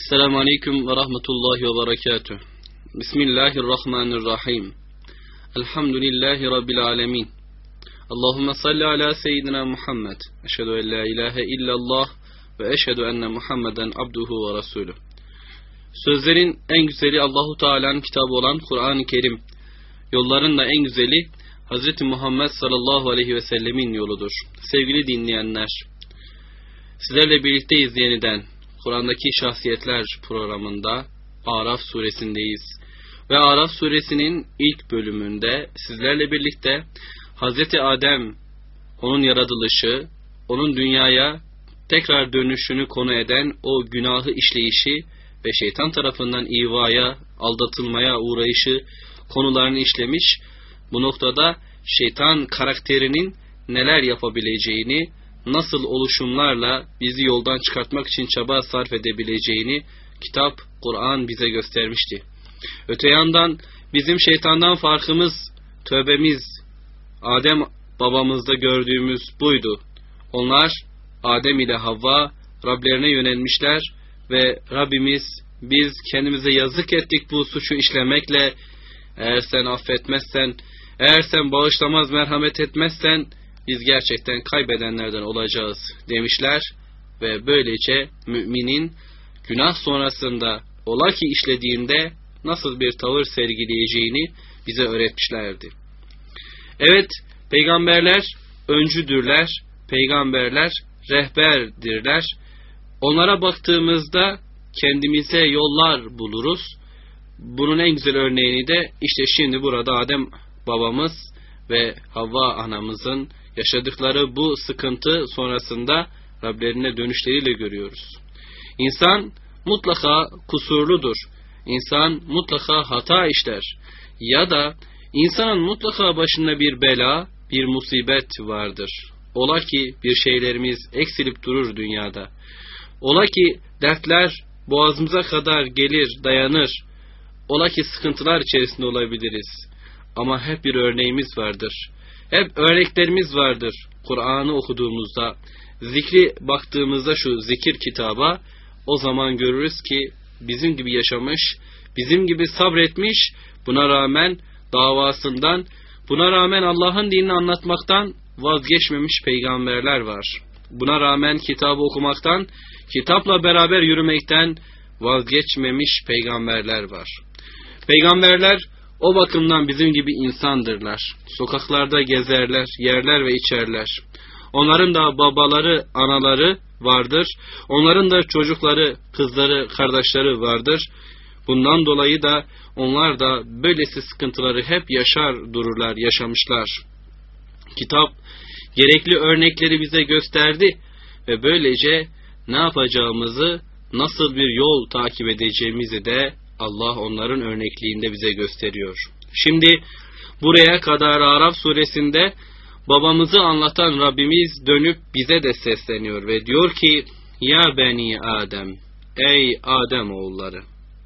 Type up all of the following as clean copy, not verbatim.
Esselamu Aleyküm ve Rahmetullahi ve Berekatuhu. Bismillahirrahmanirrahim. Elhamdülillahi Rabbil Alemin. Allahümme salli ala seyyidina Muhammed. Eşhedü en la ilahe illallah ve eşhedü enne Muhammeden abduhu ve resulü. Sözlerin en güzeli Allahu Teala'nın kitabı olan Kur'an-ı Kerim. Yolların da en güzeli Hz. Muhammed sallallahu aleyhi ve sellemin yoludur. Sevgili dinleyenler, sizlerle birlikteyiz yeniden. Kur'an'daki Şahsiyetler programında Araf suresindeyiz. Ve Araf suresinin ilk bölümünde sizlerle birlikte Hz. Adem, onun yaratılışı, onun dünyaya tekrar dönüşünü konu eden o günahı işleyişi ve şeytan tarafından ivaya, aldatılmaya uğrayışı konularını işlemiş. Bu noktada şeytan karakterinin neler yapabileceğini, nasıl oluşumlarla bizi yoldan çıkartmak için çaba sarf edebileceğini kitap, Kur'an bize göstermişti. Öte yandan bizim şeytandan farkımız, tövbemiz, Adem babamızda gördüğümüz buydu. Onlar Adem ile Havva Rablerine yönelmişler ve Rabbimiz, biz kendimize yazık ettik bu suçu işlemekle, eğer sen affetmezsen, eğer sen bağışlamaz merhamet etmezsen biz gerçekten kaybedenlerden olacağız demişler ve böylece müminin günah sonrasında ola ki işlediğinde nasıl bir tavır sergileyeceğini bize öğretmişlerdi. Evet, peygamberler öncüdürler, peygamberler rehberdirler. Onlara baktığımızda kendimize yollar buluruz. Bunun en güzel örneğini de işte şimdi burada Adem babamız ve Havva anamızın yaşadıkları bu sıkıntı sonrasında Rablerine dönüşleriyle görüyoruz. İnsan mutlaka kusurludur. İnsan mutlaka hata işler. Ya da insanın mutlaka başında bir bela, bir musibet vardır. Ola ki bir şeylerimiz eksilip durur dünyada. Ola ki dertler boğazımıza kadar gelir, dayanır. Ola ki sıkıntılar içerisinde olabiliriz. Ama hep bir örneğimiz vardır. Hep örneklerimiz vardır. Kur'an'ı okuduğumuzda, zikri baktığımızda şu zikir kitaba, o zaman görürüz ki bizim gibi yaşamış, bizim gibi sabretmiş, buna rağmen davasından, buna rağmen Allah'ın dinini anlatmaktan vazgeçmemiş peygamberler var. Buna rağmen kitabı okumaktan, kitapla beraber yürümekten vazgeçmemiş peygamberler var. Peygamberler o bakımdan bizim gibi insandırlar. Sokaklarda gezerler, yerler ve içerler. Onların da babaları, anaları vardır. Onların da çocukları, kızları, kardeşleri vardır. Bundan dolayı da onlar da böylesi sıkıntıları hep yaşar dururlar, yaşamışlar. Kitap gerekli örnekleri bize gösterdi ve böylece ne yapacağımızı, nasıl bir yol takip edeceğimizi de Allah onların örnekliğinde bize gösteriyor. Şimdi buraya kadar Araf suresinde babamızı anlatan Rabbimiz dönüp bize de sesleniyor ve diyor ki: Ya beni Adem, ey Adem oğulları.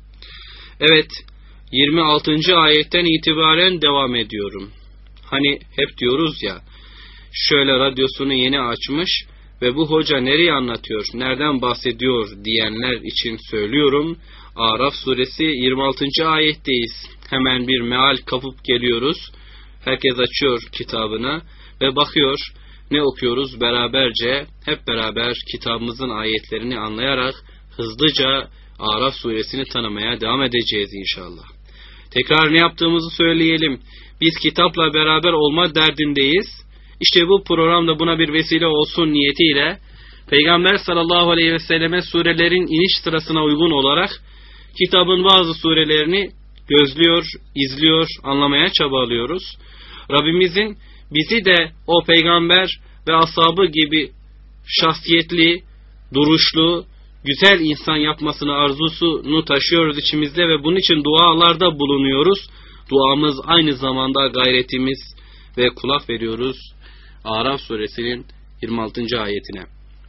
Evet, 26. ayetten itibaren devam ediyorum. Hani hep diyoruz ya, şöyle radyosunu yeni açmış ve bu hoca nereye anlatıyor, nereden bahsediyor diyenler için söylüyorum. Araf suresi 26. ayetteyiz. Hemen bir meal kapıp geliyoruz. Herkes açıyor kitabını ve bakıyor. Ne okuyoruz? Beraberce, hep beraber kitabımızın ayetlerini anlayarak hızlıca Araf suresini tanımaya devam edeceğiz inşallah. Tekrar ne yaptığımızı söyleyelim. Biz kitapla beraber olma derdindeyiz. İşte bu programda buna bir vesile olsun niyetiyle Peygamber sallallahu aleyhi ve selleme surelerin iniş sırasına uygun olarak kitabın bazı surelerini gözlüyor, izliyor, anlamaya çabalıyoruz. Rabbimizin bizi de o peygamber ve ashabı gibi şahsiyetli, duruşlu, güzel insan yapmasını arzusunu taşıyoruz içimizde ve bunun için dualarda bulunuyoruz. Duamız aynı zamanda gayretimiz ve kulak veriyoruz Araf suresinin 26. ayetine.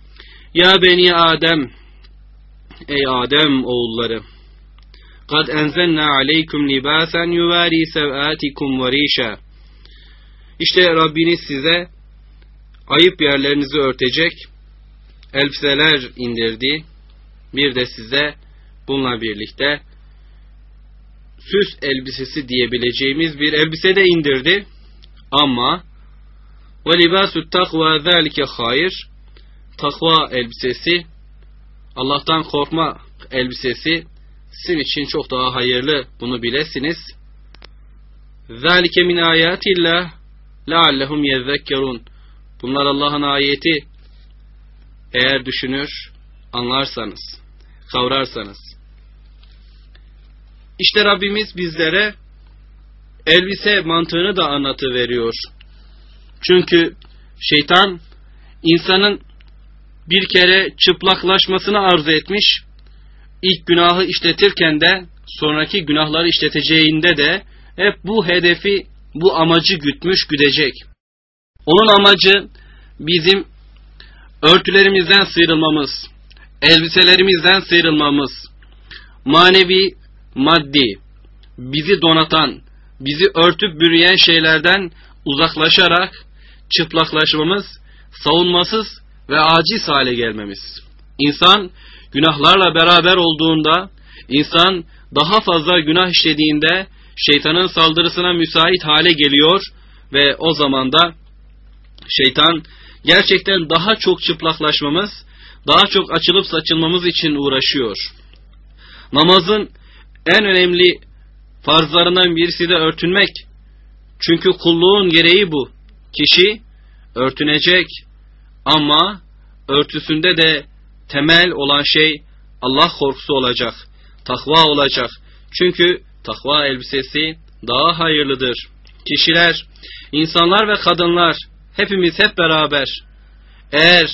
Ya beni Adem, ey Adem oğulları. قَدْ اَنْزَلْنَا عَلَيْكُمْ لِبَاسًا يُوَارِي سَوْآتِكُمْ وَرِيشًا. İşte Rabbiniz size ayıp yerlerinizi örtecek elbiseler indirdi. Bir de size bununla birlikte süs elbisesi diyebileceğimiz bir elbise de indirdi. Ama وَلِبَاسُ التَّقْوَى ذَٰلِكَ خَيْرٌ, takva elbisesi, Allah'tan korkma elbisesi sizin için çok daha hayırlı, bunu bilesiniz. ذَٰلِكَ مِنْ آيَاتِ اللّٰهِ لَعَلَّهُمْ يَذَّكَّرُونَ. Bunlar Allah'ın ayeti. Eğer düşünür, anlarsanız, kavrarsanız. İşte Rabbimiz bizlere elbise mantığını da anlatıveriyor. Çünkü şeytan insanın bir kere çıplaklaşmasını arzu etmiş. İlk günahı işletirken de sonraki günahları işleteceğinde de hep bu hedefi, bu amacı güdecek. Onun amacı bizim örtülerimizden sıyrılmamız, elbiselerimizden sıyrılmamız, manevi, maddi, bizi donatan, bizi örtüp bürüyen şeylerden uzaklaşarak çıplaklaşmamız, savunmasız ve aciz hale gelmemiz. İnsan günahlarla beraber olduğunda, insan daha fazla günah işlediğinde şeytanın saldırısına müsait hale geliyor ve o zaman da şeytan gerçekten daha çok çıplaklaşmamız, daha çok açılıp saçılmamız için uğraşıyor. Namazın en önemli farzlarından birisi de örtünmek. Çünkü kulluğun gereği bu. Kişi örtünecek ama örtüsünde de temel olan şey Allah korkusu olacak, takva olacak. Çünkü takva elbisesi daha hayırlıdır. Kişiler, insanlar ve kadınlar, hepimiz hep beraber eğer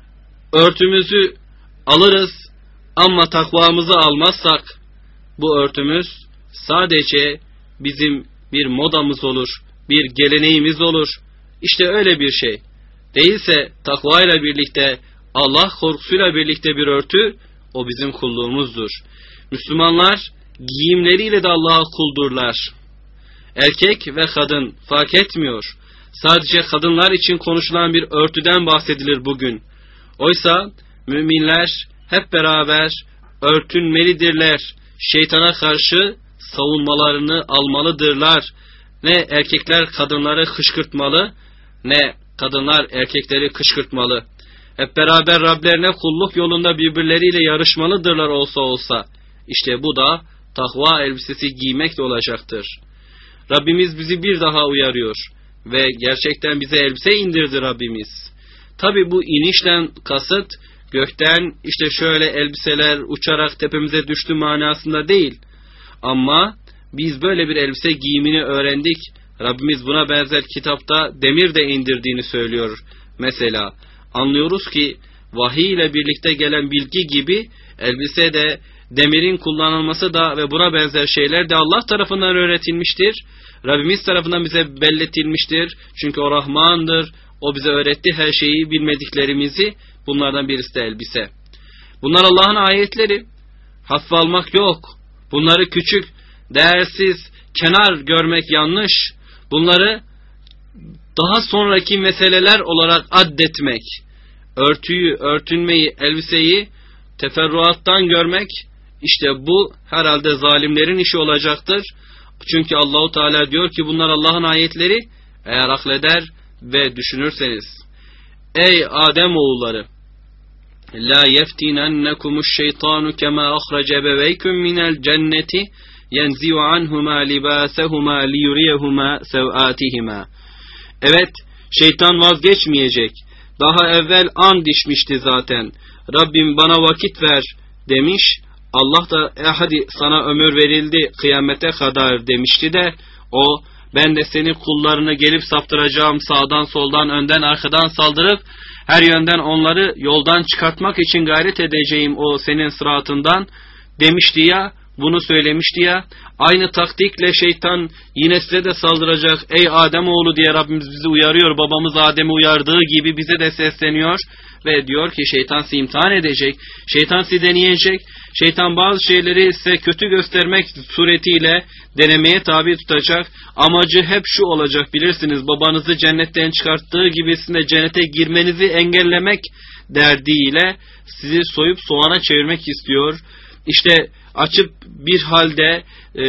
örtümüzü alırız ama takvamızı almazsak bu örtümüz sadece bizim bir modamız olur, bir geleneğimiz olur. İşte öyle bir şey. Değilse takvayla birlikte, Allah korkusuyla birlikte bir örtü, o bizim kulluğumuzdur. Müslümanlar giyimleriyle de Allah'a kuldurlar. Erkek ve kadın fark etmiyor. Sadece kadınlar için konuşulan bir örtüden bahsedilir bugün. Oysa müminler hep beraber örtünmelidirler. Şeytana karşı savunmalarını almalıdırlar. Ne erkekler kadınları kışkırtmalı, ne kadınlar erkekleri kışkırtmalı. Hep beraber Rablerine kulluk yolunda birbirleriyle yarışmalıdırlar olsa. İşte bu da takva elbisesi giymek de olacaktır. Rabbimiz bizi bir daha uyarıyor ve gerçekten bize elbise indirdi Rabbimiz. Tabi bu inişten kasıt gökten işte şöyle elbiseler uçarak tepemize düştü manasında değil. Ama biz böyle bir elbise giyimini öğrendik. Rabbimiz buna benzer kitapta demir de indirdiğini söylüyor. Mesela anlıyoruz ki vahiy ile birlikte gelen bilgi gibi elbise de, demirin kullanılması da ve buna benzer şeyler de Allah tarafından öğretilmiştir. Rabbimiz tarafından bize belletilmiştir. Çünkü o Rahmandır. O bize öğretti her şeyi, bilmediklerimizi. Bunlardan birisi de elbise. Bunlar Allah'ın ayetleri. Hafife almak yok. Bunları küçük, değersiz, kenar görmek yanlış. Bunları daha sonraki meseleler olarak addetmek, örtüyü, örtünmeyi, elbiseyi teferruattan görmek, işte bu herhalde zalimlerin işi olacaktır. Çünkü Allahu Teala diyor ki bunlar Allah'ın ayetleri, eğer akleder ve düşünürseniz. Ey Adem oğulları, la yeftinennekumuş şeytanu kema ahrece bebeykum minel cenneti yenzi'u anhuma libasahuma liyuriyahuma sev'atihima. Evet, şeytan vazgeçmeyecek. Daha evvel and içmişti zaten. Rabbim bana vakit ver demiş. Allah da hadi sana ömür verildi kıyamete kadar demişti de o, ben de senin kullarını gelip saptıracağım, sağdan soldan önden arkadan saldırıp her yönden onları yoldan çıkartmak için gayret edeceğim o senin sıratından demişti ya, bunu söylemişti ya. Aynı taktikle şeytan yine size de saldıracak ey Ademoğlu diye Rabbimiz bizi uyarıyor. Babamız Adem'i uyardığı gibi bize de sesleniyor ve diyor ki şeytan sizi imtihan edecek, şeytan sizi deneyecek. Şeytan bazı şeyleri size kötü göstermek suretiyle denemeye tabi tutacak. Amacı hep şu olacak, bilirsiniz, babanızı cennetten çıkarttığı gibi sizin de cennete girmenizi engellemek derdiyle sizi soyup soğana çevirmek istiyor. İşte açıp bir halde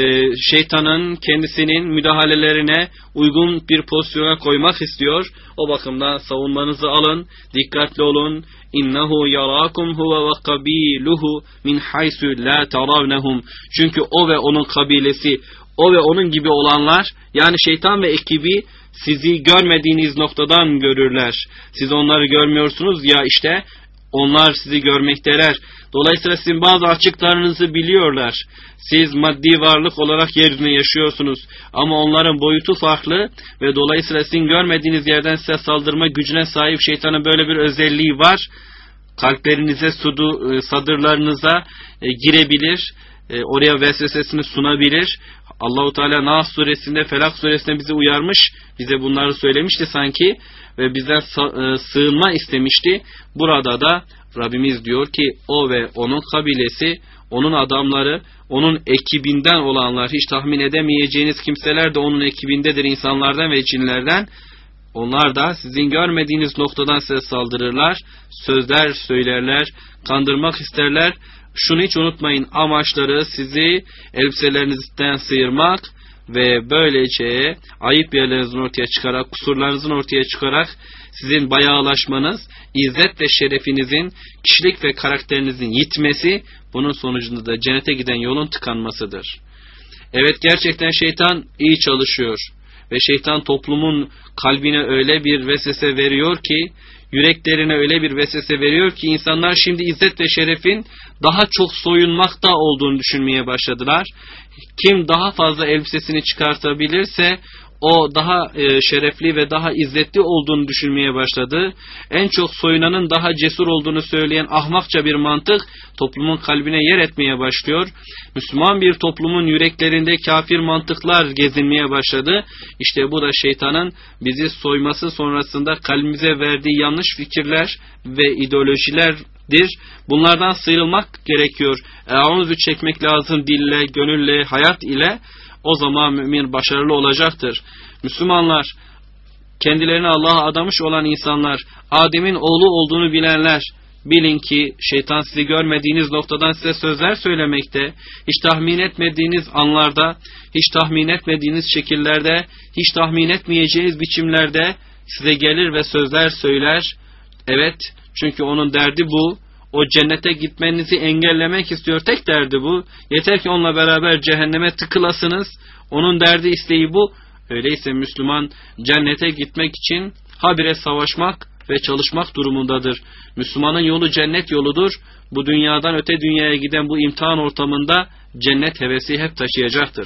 şeytanın kendisinin müdahalelerine uygun bir pozisyona koymak istiyor. O bakımdan savunmanızı alın, dikkatli olun. İnnehu yarakum huve ve kabiluhu min haysu la taravnehum. Çünkü o ve onun kabilesi, o ve onun gibi olanlar, yani şeytan ve ekibi sizi görmediğiniz noktadan görürler. Siz onları görmüyorsunuz ya, işte onlar sizi görmekteler. Dolayısıyla sizin bazı açıklarınızı biliyorlar. Siz maddi varlık olarak yeryüzünde yaşıyorsunuz. Ama onların boyutu farklı ve dolayısıyla sizin görmediğiniz yerden size saldırma gücüne sahip şeytanın böyle bir özelliği var. Kalplerinize, sadırlarınıza girebilir. Oraya vesvesesini sunabilir. Allahu Teala Nas suresinde, Felak suresinde bizi uyarmış. Bize bunları söylemişti sanki ve bizden sığınma istemişti. Burada da Rabbimiz diyor ki o ve onun kabilesi, onun adamları, onun ekibinden olanlar, hiç tahmin edemeyeceğiniz kimseler de onun ekibindedir, insanlardan ve cinlerden. Onlar da sizin görmediğiniz noktadan size saldırırlar, sözler söylerler, kandırmak isterler. Şunu hiç unutmayın, amaçları sizi elbiselerinizden sıyırmak ve böylece ayıp yerlerinizin ortaya çıkarak, kusurlarınızın ortaya çıkarak sizin bayağılaşmanız, izzet ve şerefinizin, kişilik ve karakterinizin yitmesi, bunun sonucunda da cennete giden yolun tıkanmasıdır. Evet, gerçekten şeytan iyi çalışıyor ve şeytan toplumun kalbine öyle bir vesvese veriyor ki, yüreklerine öyle bir vesvese veriyor ki insanlar şimdi izzet ve şerefin daha çok soyunmakta olduğunu düşünmeye başladılar. Kim daha fazla elbisesini çıkartabilirse o daha şerefli ve daha izzetli olduğunu düşünmeye başladı. En çok soyunanın daha cesur olduğunu söyleyen ahmakça bir mantık toplumun kalbine yer etmeye başlıyor. Müslüman bir toplumun yüreklerinde kafir mantıklar gezinmeye başladı. İşte bu da şeytanın bizi soyması sonrasında kalbimize verdiği yanlış fikirler ve ideolojilerdir. Bunlardan sıyrılmak gerekiyor. Eûzü çekmek lazım dille, gönülle, hayat ile. O zaman mümin başarılı olacaktır. Müslümanlar, kendilerini Allah'a adamış olan insanlar, Adem'in oğlu olduğunu bilenler, bilin ki şeytan sizi görmediğiniz noktadan size sözler söylemekte, hiç tahmin etmediğiniz anlarda, hiç tahmin etmediğiniz şekillerde, hiç tahmin etmeyeceğiniz biçimlerde size gelir ve sözler söyler. Evet, çünkü onun derdi bu. O cennete gitmenizi engellemek istiyor. Tek derdi bu. Yeter ki onunla beraber cehenneme tıkılasınız. Onun derdi, isteği bu. Öyleyse Müslüman cennete gitmek için habire savaşmak ve çalışmak durumundadır. Müslümanın yolu cennet yoludur. Bu dünyadan öte dünyaya giden bu imtihan ortamında cennet hevesi hep taşıyacaktır.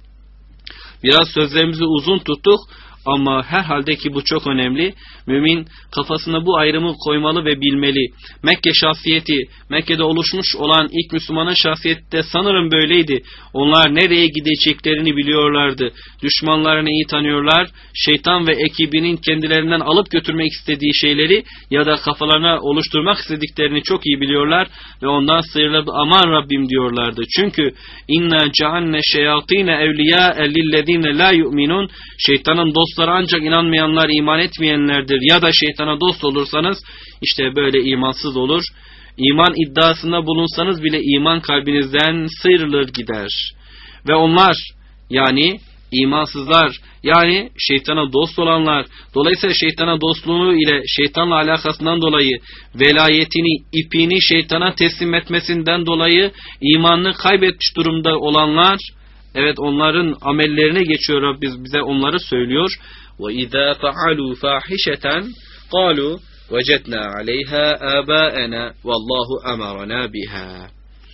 Biraz sözlerimizi uzun tuttuk. Ama herhalde ki bu çok önemli. Mümin kafasına bu ayrımı koymalı ve bilmeli. Mekke şahsiyeti, Mekke'de oluşmuş olan ilk Müslümanın şahsiyeti de sanırım böyleydi. Onlar nereye gideceklerini biliyorlardı. Düşmanlarını iyi tanıyorlar. Şeytan ve ekibinin kendilerinden alıp götürmek istediği şeyleri ya da kafalarına oluşturmak istediklerini çok iyi biliyorlar. Ve ondan sıyrılıp aman Rabbim diyorlardı. Çünkü inna ceanne şeyatine evliya lillezine la yu'minun. Şeytanın dostları ancak inanmayanlar, iman etmeyenlerdir. Ya da şeytana dost olursanız işte böyle imansız olur. İman iddiasında bulunsanız bile iman kalbinizden sıyrılır gider. Ve onlar, yani imansızlar, yani şeytana dost olanlar, dolayısıyla şeytana dostluğu ile şeytanla alakasından dolayı velayetini, ipini şeytana teslim etmesinden dolayı imanını kaybetmiş durumda olanlar, evet, onların amellerine geçiyor Rabbimiz, bize onları söylüyor. وَإِذَا فَعَلُوا فَاحِشَةً قَالُوا وَجَدْنَا عَلَيْهَا آبَاءَنَا وَاللّٰهُ أَمَرَنَا بِهَا.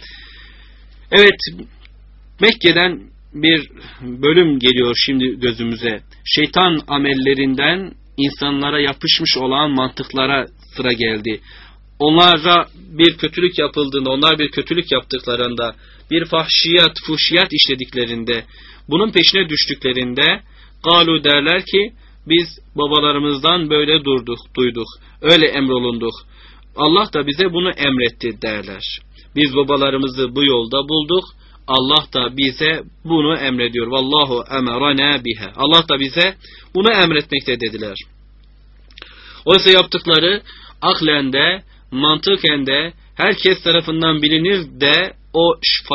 Evet, Mekke'den bir bölüm geliyor şimdi gözümüze. Şeytan amellerinden insanlara yapışmış olan mantıklara sıra geldi. Onlara bir kötülük yapıldığında, onlar bir kötülük yaptıklarında, bir fuhşiyat işlediklerinde, bunun peşine düştüklerinde galu derler ki biz babalarımızdan böyle duyduk, öyle emrolunduk. Allah da bize bunu emretti derler. Biz babalarımızı bu yolda bulduk. Allah da bize bunu emrediyor. Vallahu emerana biha. Allah da bize bunu emretmekte dediler. Oysa yaptıkları aklen de, mantıken de, herkes tarafından bilinir de o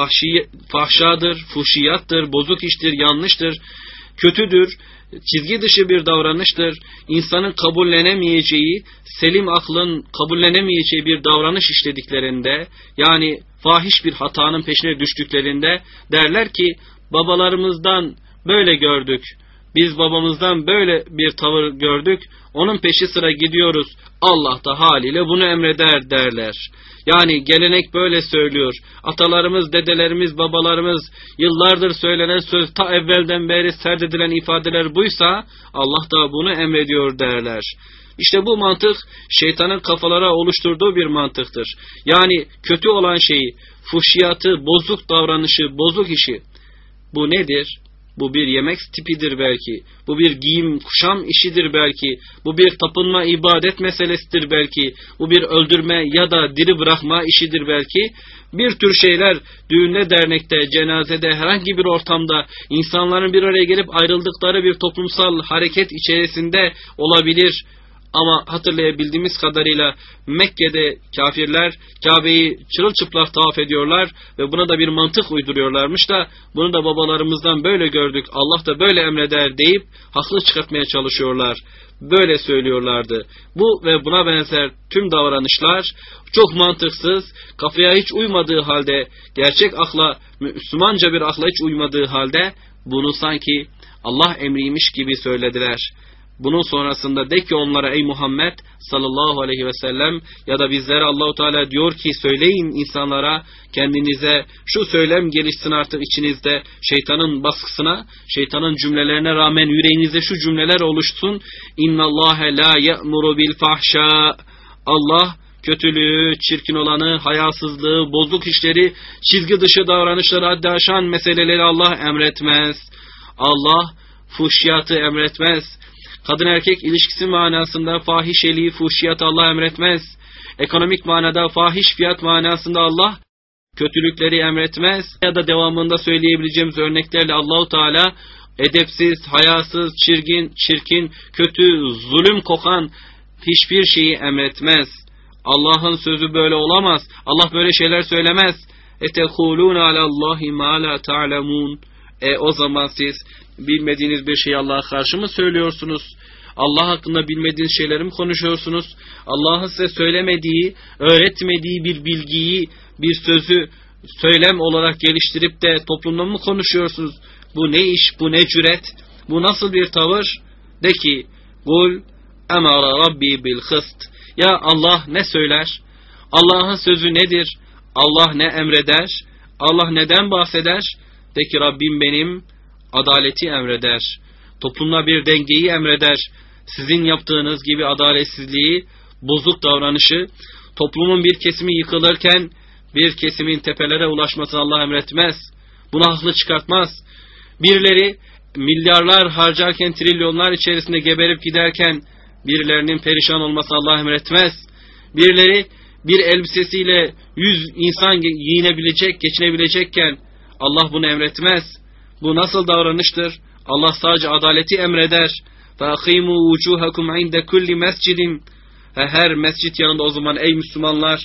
fahşadır, fuhşiyattır, bozuk iştir, yanlıştır, kötüdür, çizgi dışı bir davranıştır. İnsanın kabullenemeyeceği, selim aklın kabullenemeyeceği bir davranış işlediklerinde, yani fahiş bir hatanın peşine düştüklerinde derler ki babalarımızdan böyle gördük, biz babamızdan böyle bir tavır gördük, onun peşi sıra gidiyoruz, Allah da haliyle bunu emreder derler. Yani gelenek böyle söylüyor. Atalarımız, dedelerimiz, babalarımız yıllardır söylenen söz, ta evvelden beri serdedilen ifadeler buysa Allah da bunu emrediyor derler. İşte bu mantık şeytanın kafalara oluşturduğu bir mantıktır. Yani kötü olan şeyi, fuhşiyatı, bozuk davranışı, bozuk işi. Bu nedir? Bu bir yemek tipidir belki. Bu bir giyim, kuşam işidir belki. Bu bir tapınma, ibadet meselesidir belki. Bu bir öldürme ya da diri bırakma işidir belki. Bir tür şeyler düğünde, dernekte, cenazede, herhangi bir ortamda insanların bir araya gelip ayrıldıkları bir toplumsal hareket içerisinde olabilir. Ama hatırlayabildiğimiz kadarıyla Mekke'de kafirler Kabe'yi çırılçıplak tavaf ediyorlar ve buna da bir mantık uyduruyorlarmış da bunu da babalarımızdan böyle gördük, Allah da böyle emreder deyip haklı çıkartmaya çalışıyorlar. Böyle söylüyorlardı. Bu ve buna benzer tüm davranışlar çok mantıksız, kafaya hiç uymadığı halde, gerçek akla, Müslümanca bir akla hiç uymadığı halde bunu sanki Allah emriymiş gibi söylediler. Bunun sonrasında de ki onlara ey Muhammed sallallahu aleyhi ve sellem ya da bizlere Allahu Teala diyor ki söyleyin insanlara, kendinize şu söylem gelişsin artık içinizde, şeytanın baskısına, şeytanın cümlelerine rağmen yüreğinizde şu cümleler oluşsun. İnnallâhe lâ ye'muru bil fahşâ. Allah kötülüğü, çirkin olanı, hayasızlığı, bozuk işleri, çizgi dışı davranışları, haddi aşan meseleleri Allah emretmez. Allah fuhşiyatı emretmez. Kadın erkek ilişkisi manasında fahişeliği, fuhşiyatı Allah emretmez. Ekonomik manada fahiş fiyat manasında Allah kötülükleri emretmez. Ya da devamında söyleyebileceğimiz örneklerle Allahu Teala edepsiz, hayasız, çirkin, kötü, zulüm kokan hiçbir şeyi emretmez. Allah'ın sözü böyle olamaz. Allah böyle şeyler söylemez. اَتَقُولُونَ عَلَى اللّٰهِ مَا لَا تَعْلَمُونَ. O zaman siz bilmediğiniz bir şeyi Allah'a karşı mı söylüyorsunuz? Allah hakkında bilmediğiniz şeyleri mi konuşuyorsunuz? Allah'ın size söylemediği, öğretmediği bir bilgiyi, bir sözü söylem olarak geliştirip de toplumda mı konuşuyorsunuz? Bu ne iş, bu ne cüret, bu nasıl bir tavır? De ki, قُلْ اَمَرَ رَبِّي بِالْخِسْتِ. Ya Allah ne söyler? Allah'ın sözü nedir? Allah ne emreder? Allah neden bahseder? De ki Rabbim benim adaleti emreder. Toplumda bir dengeyi emreder. Sizin yaptığınız gibi adaletsizliği, bozuk davranışı, toplumun bir kesimi yıkılırken bir kesimin tepelere ulaşmasını Allah emretmez. Buna haklı çıkartmaz. Birileri milyarlar harcarken, trilyonlar içerisinde geberip giderken birilerinin perişan olmasını Allah emretmez. Birileri bir elbisesiyle 100 insan giyinebilecek, geçinebilecekken Allah bunu emretmez. Bu nasıl davranıştır? Allah sadece adaleti emreder. فَاَقِيمُوا وُجُوهَكُمْ عِنْدَ كُلِّ مَسْجِدٍ. Her mescit yanında o zaman ey Müslümanlar,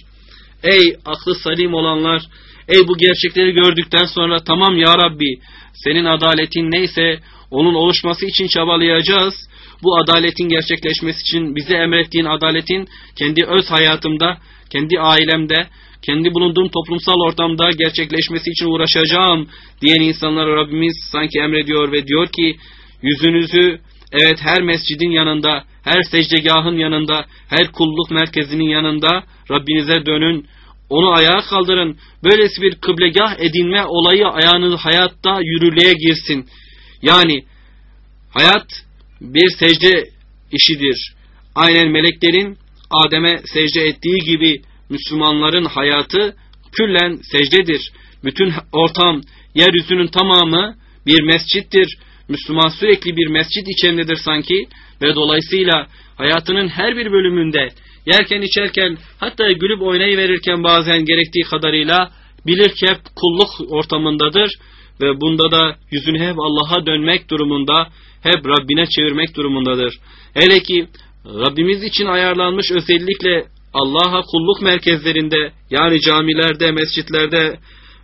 ey aklı salim olanlar, ey bu gerçekleri gördükten sonra tamam ya Rabbi, senin adaletin neyse onun oluşması için çabalayacağız. Bu adaletin gerçekleşmesi için bize emrettiğin adaletin kendi öz hayatımda, kendi ailemde, kendi bulunduğum toplumsal ortamda gerçekleşmesi için uğraşacağım diyen insanlara Rabbimiz sanki emrediyor ve diyor ki yüzünüzü evet her mescidin yanında, her secdegahın yanında, her kulluk merkezinin yanında Rabbinize dönün, onu ayağa kaldırın. Böylesi bir kıblegah edinme olayı ayağınız hayatta yürürlüğe girsin. Yani hayat bir secde işidir. Aynen meleklerin Adem'e secde ettiği gibi Müslümanların hayatı küllen secdedir. Bütün ortam, yeryüzünün tamamı bir mescittir. Müslüman sürekli bir mescit içerisindedir sanki ve dolayısıyla hayatının her bir bölümünde yerken içerken hatta gülüp oynayıverirken bazen gerektiği kadarıyla bilir ki hep kulluk ortamındadır ve bunda da yüzünü hep Allah'a dönmek durumunda, hep Rabbine çevirmek durumundadır. Hele ki Rabbimiz için ayarlanmış özellikle Allah'a kulluk merkezlerinde yani camilerde, mescitlerde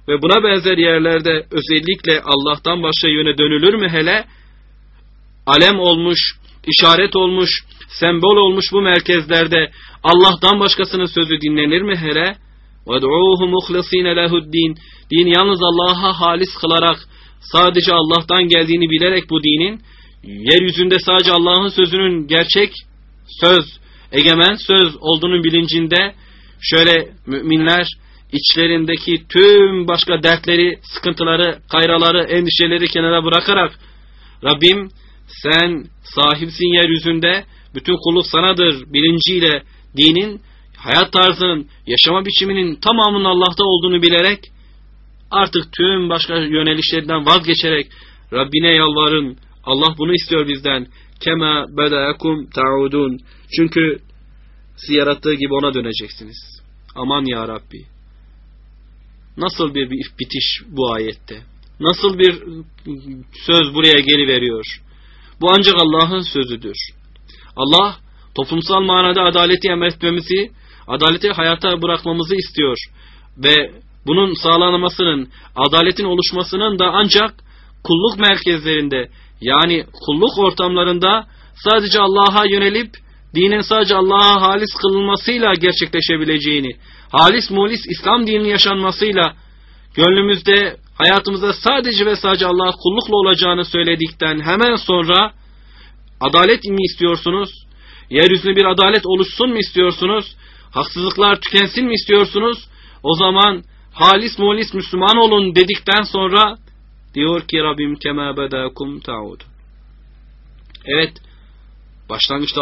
ve buna benzer yerlerde özellikle Allah'tan başka yöne dönülür mü hele? Alem olmuş, işaret olmuş, sembol olmuş bu merkezlerde Allah'tan başkasının sözü dinlenir mi hele? وَدْعُوهُ مُخْلِصِينَ لَهُ الدِّينَ Din yalnız Allah'a halis kılarak, sadece Allah'tan geldiğini bilerek bu dinin, yeryüzünde sadece Allah'ın sözünün gerçek söz, egemen söz olduğunun bilincinde, şöyle müminler içlerindeki tüm başka dertleri, sıkıntıları, kayraları, endişeleri kenara bırakarak, Rabbim sen sahipsin yeryüzünde, bütün kulluk sanadır bilinciyle dinin, hayat tarzının, yaşama biçiminin tamamının Allah'ta olduğunu bilerek, artık tüm başka yönelişlerden vazgeçerek Rabbine yalvarın. Allah bunu istiyor bizden. Kema bedaakum taudun. Çünkü sizi yarattığı gibi ona döneceksiniz. Aman ya Rabbi. Nasıl bir bitiş bu ayette? Nasıl bir söz buraya geliveriyor? Bu ancak Allah'ın sözüdür. Allah toplumsal manada adaleti emretmemizi, adaleti hayata bırakmamızı istiyor. Ve bunun sağlanmasının, adaletin oluşmasının da ancak kulluk merkezlerinde, yani kulluk ortamlarında sadece Allah'a yönelip dinin sadece Allah'a halis kılınmasıyla gerçekleşebileceğini, halis mulis İslam dininin yaşanmasıyla gönlümüzde, hayatımızda sadece ve sadece Allah'a kullukla olacağını söyledikten hemen sonra adalet mi istiyorsunuz? Yeryüzünde bir adalet oluşsun mu istiyorsunuz? Haksızlıklar tükensin mi istiyorsunuz? O zaman halis mulis Müslüman olun dedikten sonra diyor ki Rabbim kema bedakum taud. Evet, başlangıçta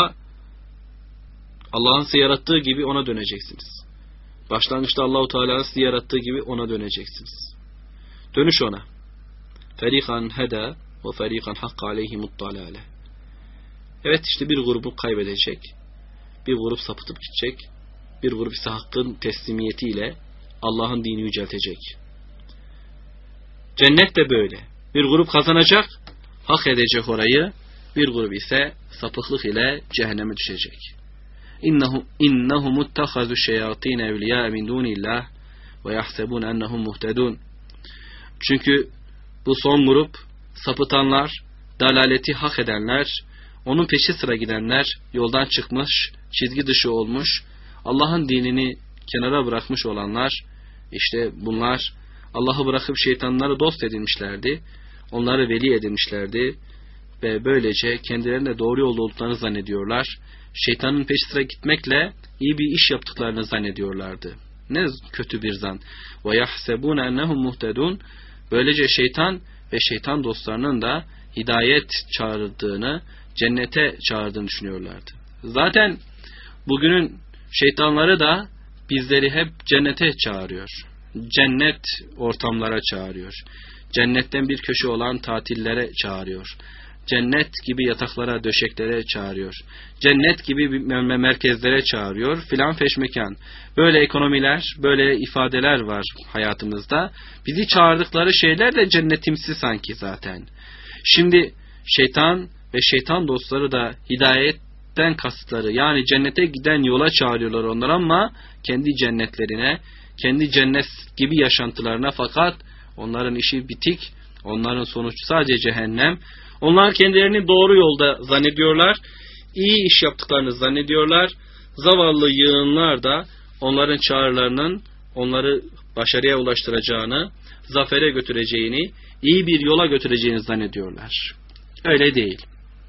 Allah'ın sizi yarattığı gibi ona döneceksiniz. Başlangıçta Allahu Teala'nın sizi yarattığı gibi ona döneceksiniz. Dönüş ona. Ferikan heda ve ferikan hakka aleyhimut dalale. Evet, işte bir grubu kaybedecek, bir grup sapıtıp gidecek, bir grup ise hakkın teslimiyetiyle Allah'ın dinini yüceltecek. Cennet de böyle. Bir grup kazanacak, hak edecek orayı, bir grup ise sapıklık ile cehenneme düşecek. İnnehum ittahazu şeyatin evliya min dunillah ve yahsebun ennehum muhtedun. Çünkü bu son grup sapıtanlar, dalaleti hak edenler, onun peşi sıra gidenler, yoldan çıkmış, çizgi dışı olmuş, Allah'ın dinini kenara bırakmış olanlar, işte bunlar Allah'ı bırakıp şeytanları dost edinmişlerdi, onları veli edinmişlerdi ve böylece kendilerine doğru yolda olduklarını zannediyorlar. Şeytanın peşi sıra gitmekle iyi bir iş yaptıklarını zannediyorlardı. Ne kötü bir zan. وَيَحْسَبُونَ اَنَّهُمْ مُهْتَدُونَ Böylece şeytan ve şeytan dostlarının da hidayet çağırdığını, cennete çağırdığını düşünüyorlardı. Zaten bugünün şeytanları da bizleri hep cennete çağırıyor. Cennet ortamlara çağırıyor. Cennetten bir köşe olan tatillere çağırıyor. Cennet gibi yataklara, döşeklere çağırıyor. Cennet gibi merkezlere çağırıyor. Filan feşmekan. Böyle ekonomiler, böyle ifadeler var hayatımızda. Bizi çağırdıkları şeyler de cennetimsi sanki zaten. Şimdi şeytan ve şeytan dostları da hidayetten kasıtları, yani cennete giden yola çağırıyorlar onları ama kendi cennetlerine, kendi cennet gibi yaşantılarına, fakat onların işi bitik, onların sonucu sadece cehennem. Onlar kendilerini doğru yolda zannediyorlar, iyi iş yaptıklarını zannediyorlar. Zavallı yığınlar da onların çağrılarının onları başarıya ulaştıracağını, zafere götüreceğini, iyi bir yola götüreceğini zannediyorlar. Öyle değil.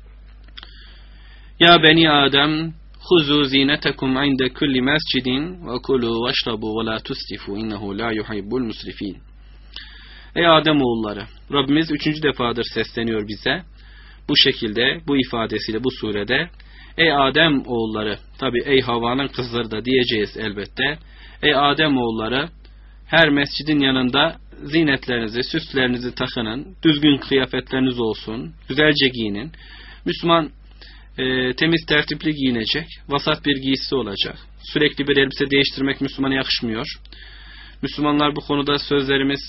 Ya beni Adem, huzu zinetekum inde kulli mescidin ve kulu veşrabu ve la tusrifu innehu la yuhibbul musrifin. Ey Adem oğulları, Rabbimiz 3. defadır sesleniyor bize. Bu şekilde, bu ifadesiyle bu surede. Ey Adem oğulları, tabi ey Havva'nın kızları da diyeceğiz elbette. Ey Adem oğulları, her mescidin yanında zinetlerinizi, süslerinizi takının, düzgün kıyafetleriniz olsun, güzelce giyinin. Müslüman temiz, tertipli giyinecek, vasat bir giysisi olacak. Sürekli bir elbise değiştirmek Müslümana yakışmıyor. Müslümanlar bu konuda sözlerimiz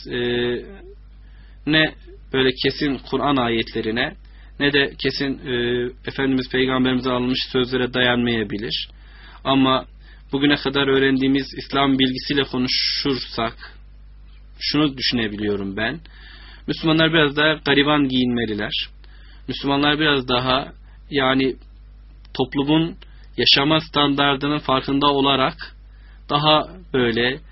ne böyle kesin Kur'an ayetlerine ne de kesin Efendimiz Peygamberimize alınmış sözlere dayanmayabilir. Ama bugüne kadar öğrendiğimiz İslam bilgisiyle konuşursak şunu düşünebiliyorum ben. Müslümanlar biraz daha gariban giyinmeliler. Müslümanlar biraz daha yani toplumun yaşama standardının farkında olarak daha böyle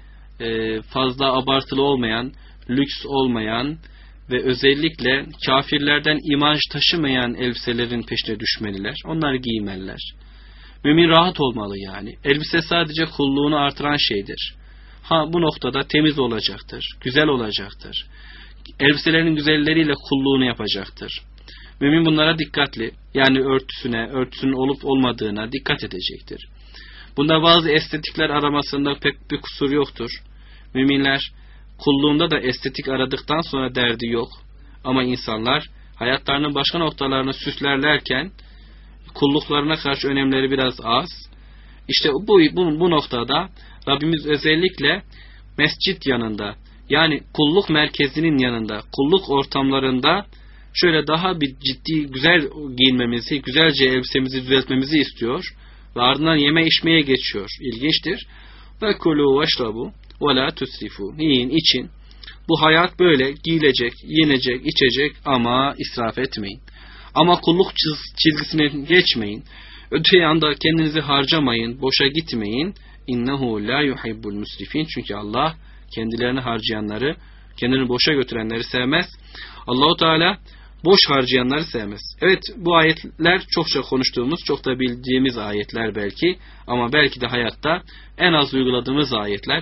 fazla abartılı olmayan, lüks olmayan ve özellikle kafirlerden imaj taşımayan elbiselerin peşine düşmeliler. Onları giymeliler. Mümin rahat olmalı yani. Elbise sadece kulluğunu artıran şeydir. Bu noktada temiz olacaktır, güzel olacaktır. Elbiselerinin güzelleriyle kulluğunu yapacaktır. Mümin bunlara dikkatli, yani örtüsünün olup olmadığına dikkat edecektir. Bunda bazı estetikler aramasında pek bir kusur yoktur. Müminler kulluğunda da estetik aradıktan sonra derdi yok. Ama insanlar hayatlarının başka noktalarını süslerlerken kulluklarına karşı önemleri biraz az. İşte bu noktada Rabbimiz özellikle mescit yanında, yani kulluk merkezinin yanında, kulluk ortamlarında şöyle daha bir ciddi, güzel giyinmemizi, güzelce elbisemizi düzeltmemizi istiyor ve ardından yeme içmeye geçiyor. İlginçtir. Ve kulu veşrabu ve la tusrifu. Yiyin, için. Bu hayat böyle giyilecek, yenecek, içecek ama israf etmeyin. Ama kulluk çizgisine geçmeyin. Öte yanda kendinizi harcamayın, boşa gitmeyin. İnnehu la yuhibbul musrifin. Çünkü Allah kendilerini harcayanları, kendini boşa götürenleri sevmez. Allahu Teala boş harcayanları sevmez. Evet, bu ayetler çokça konuştuğumuz, çok da bildiğimiz ayetler belki, ama belki de hayatta en az uyguladığımız ayetler.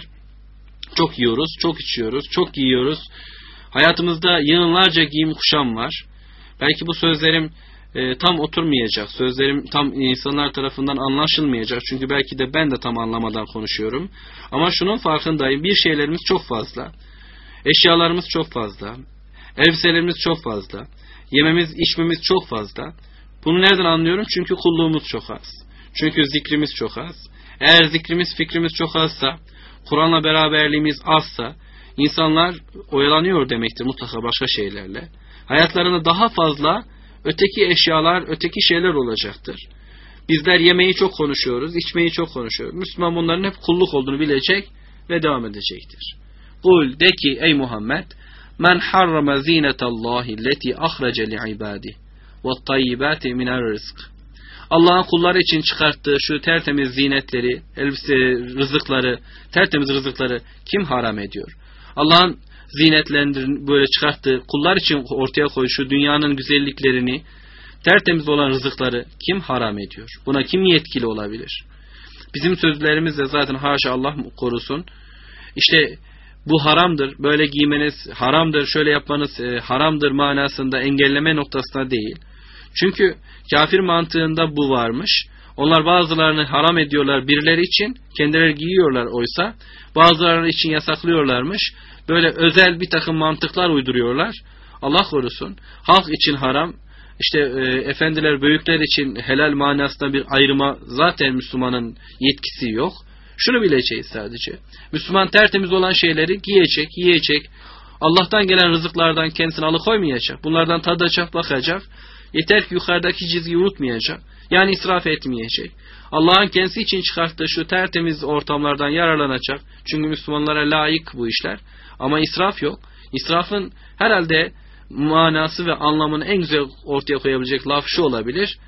Çok yiyoruz, çok içiyoruz, çok giyiyoruz. Hayatımızda yığınlarca giyim kuşam var. Belki bu sözlerim tam oturmayacak, sözlerim tam insanlar tarafından anlaşılmayacak. Çünkü belki de ben de tam anlamadan konuşuyorum. Ama şunun farkındayım, bir şeylerimiz çok fazla. Eşyalarımız çok fazla. Elbiselerimiz çok fazla. Yememiz, içmemiz çok fazla. Bunu nereden anlıyorum? Çünkü kulluğumuz çok az. Çünkü zikrimiz çok az. Eğer zikrimiz, fikrimiz çok azsa, Kur'an'la beraberliğimiz azsa, insanlar oyalanıyor demektir mutlaka başka şeylerle. Hayatlarında daha fazla öteki eşyalar, öteki şeyler olacaktır. Bizler yemeği çok konuşuyoruz, içmeyi çok konuşuyoruz. Müslüman bunların hep kulluk olduğunu bilecek ve devam edecektir. Kul, de ki ey Muhammed, men harrama zinetallahi leti ahrece li'ibadi ve tayyibati minel rızk. Allah'ın kulları için çıkarttığı şu tertemiz zinetleri, elbise, rızıkları, tertemiz rızıkları kim haram ediyor? Allah'ın zinetlendirin böyle çıkarttığı, kullar için ortaya koyduğu şu dünyanın güzelliklerini, tertemiz olan rızıkları kim haram ediyor? Buna kim yetkili olabilir? Bizim sözlerimiz de zaten haşa Allah korusun. İşte bu haramdır, böyle giymeniz haramdır, şöyle yapmanız haramdır manasında engelleme noktasına değil. Çünkü kafir mantığında bu varmış. Onlar bazılarını haram ediyorlar birileri için, kendileri giyiyorlar oysa. Bazıları için yasaklıyorlarmış. Böyle özel bir takım mantıklar uyduruyorlar. Allah korusun. Halk için haram, işte efendiler, büyükler için helal manasında bir ayrıma zaten Müslümanın yetkisi yok. Şunu bileceğiz sadece. Müslüman tertemiz olan şeyleri giyecek, yiyecek. Allah'tan gelen rızıklardan kendisini alıkoymayacak. Bunlardan tadacak, bakacak. Yeter ki yukarıdaki çizgiyi unutmayacak. Yani israf etmeyecek. Allah'ın kendisi için çıkarttığı şu tertemiz ortamlardan yararlanacak. Çünkü Müslümanlara layık bu işler. Ama israf yok. İsrafın herhalde manası ve anlamını en güzel ortaya koyabilecek laf şu olabilir.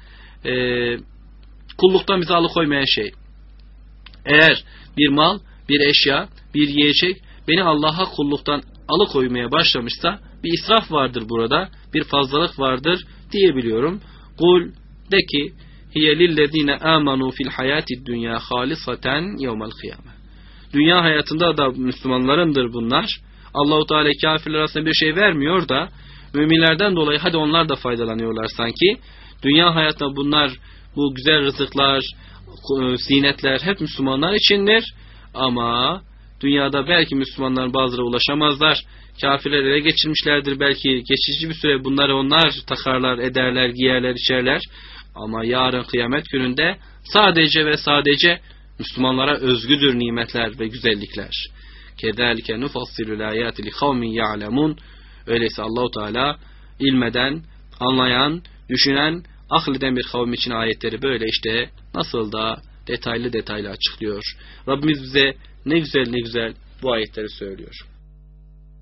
Kulluktan bizi alıkoymayan şey. Eğer bir mal, bir eşya, bir yiyecek beni Allah'a kulluktan alıkoymaya başlamışsa bir israf vardır burada, bir fazlalık vardır diyebiliyorum. Kul, de ki hiye lillezine amanu fil hayati dünya halisaten yevmel kıyame. Dünya hayatında da Müslümanlarındır bunlar. Allahu Teala kafirler arasında bir şey vermiyor da müminlerden dolayı hadi onlar da faydalanıyorlar sanki. Dünya hayatında bunlar, bu güzel rızıklar, zinetler hep Müslümanlar içindir. Ama dünyada belki Müslümanların bazıları ulaşamazlar. Kafirler ele geçirmişlerdir. Belki geçici bir süre bunları onlar takarlar, ederler, giyerler, içerler. Ama yarın kıyamet gününde sadece ve sadece Müslümanlara özgüdür nimetler ve güzellikler. Kedalike nufassilul ayati li kavmin ya'lemun. Öyleyse Allahu Teala ilmeden, anlayan, düşünen, akleden bir kavim için ayetleri böyle işte nasıl da detaylı açıklıyor. Rabbimiz bize ne güzel bu ayetleri söylüyor.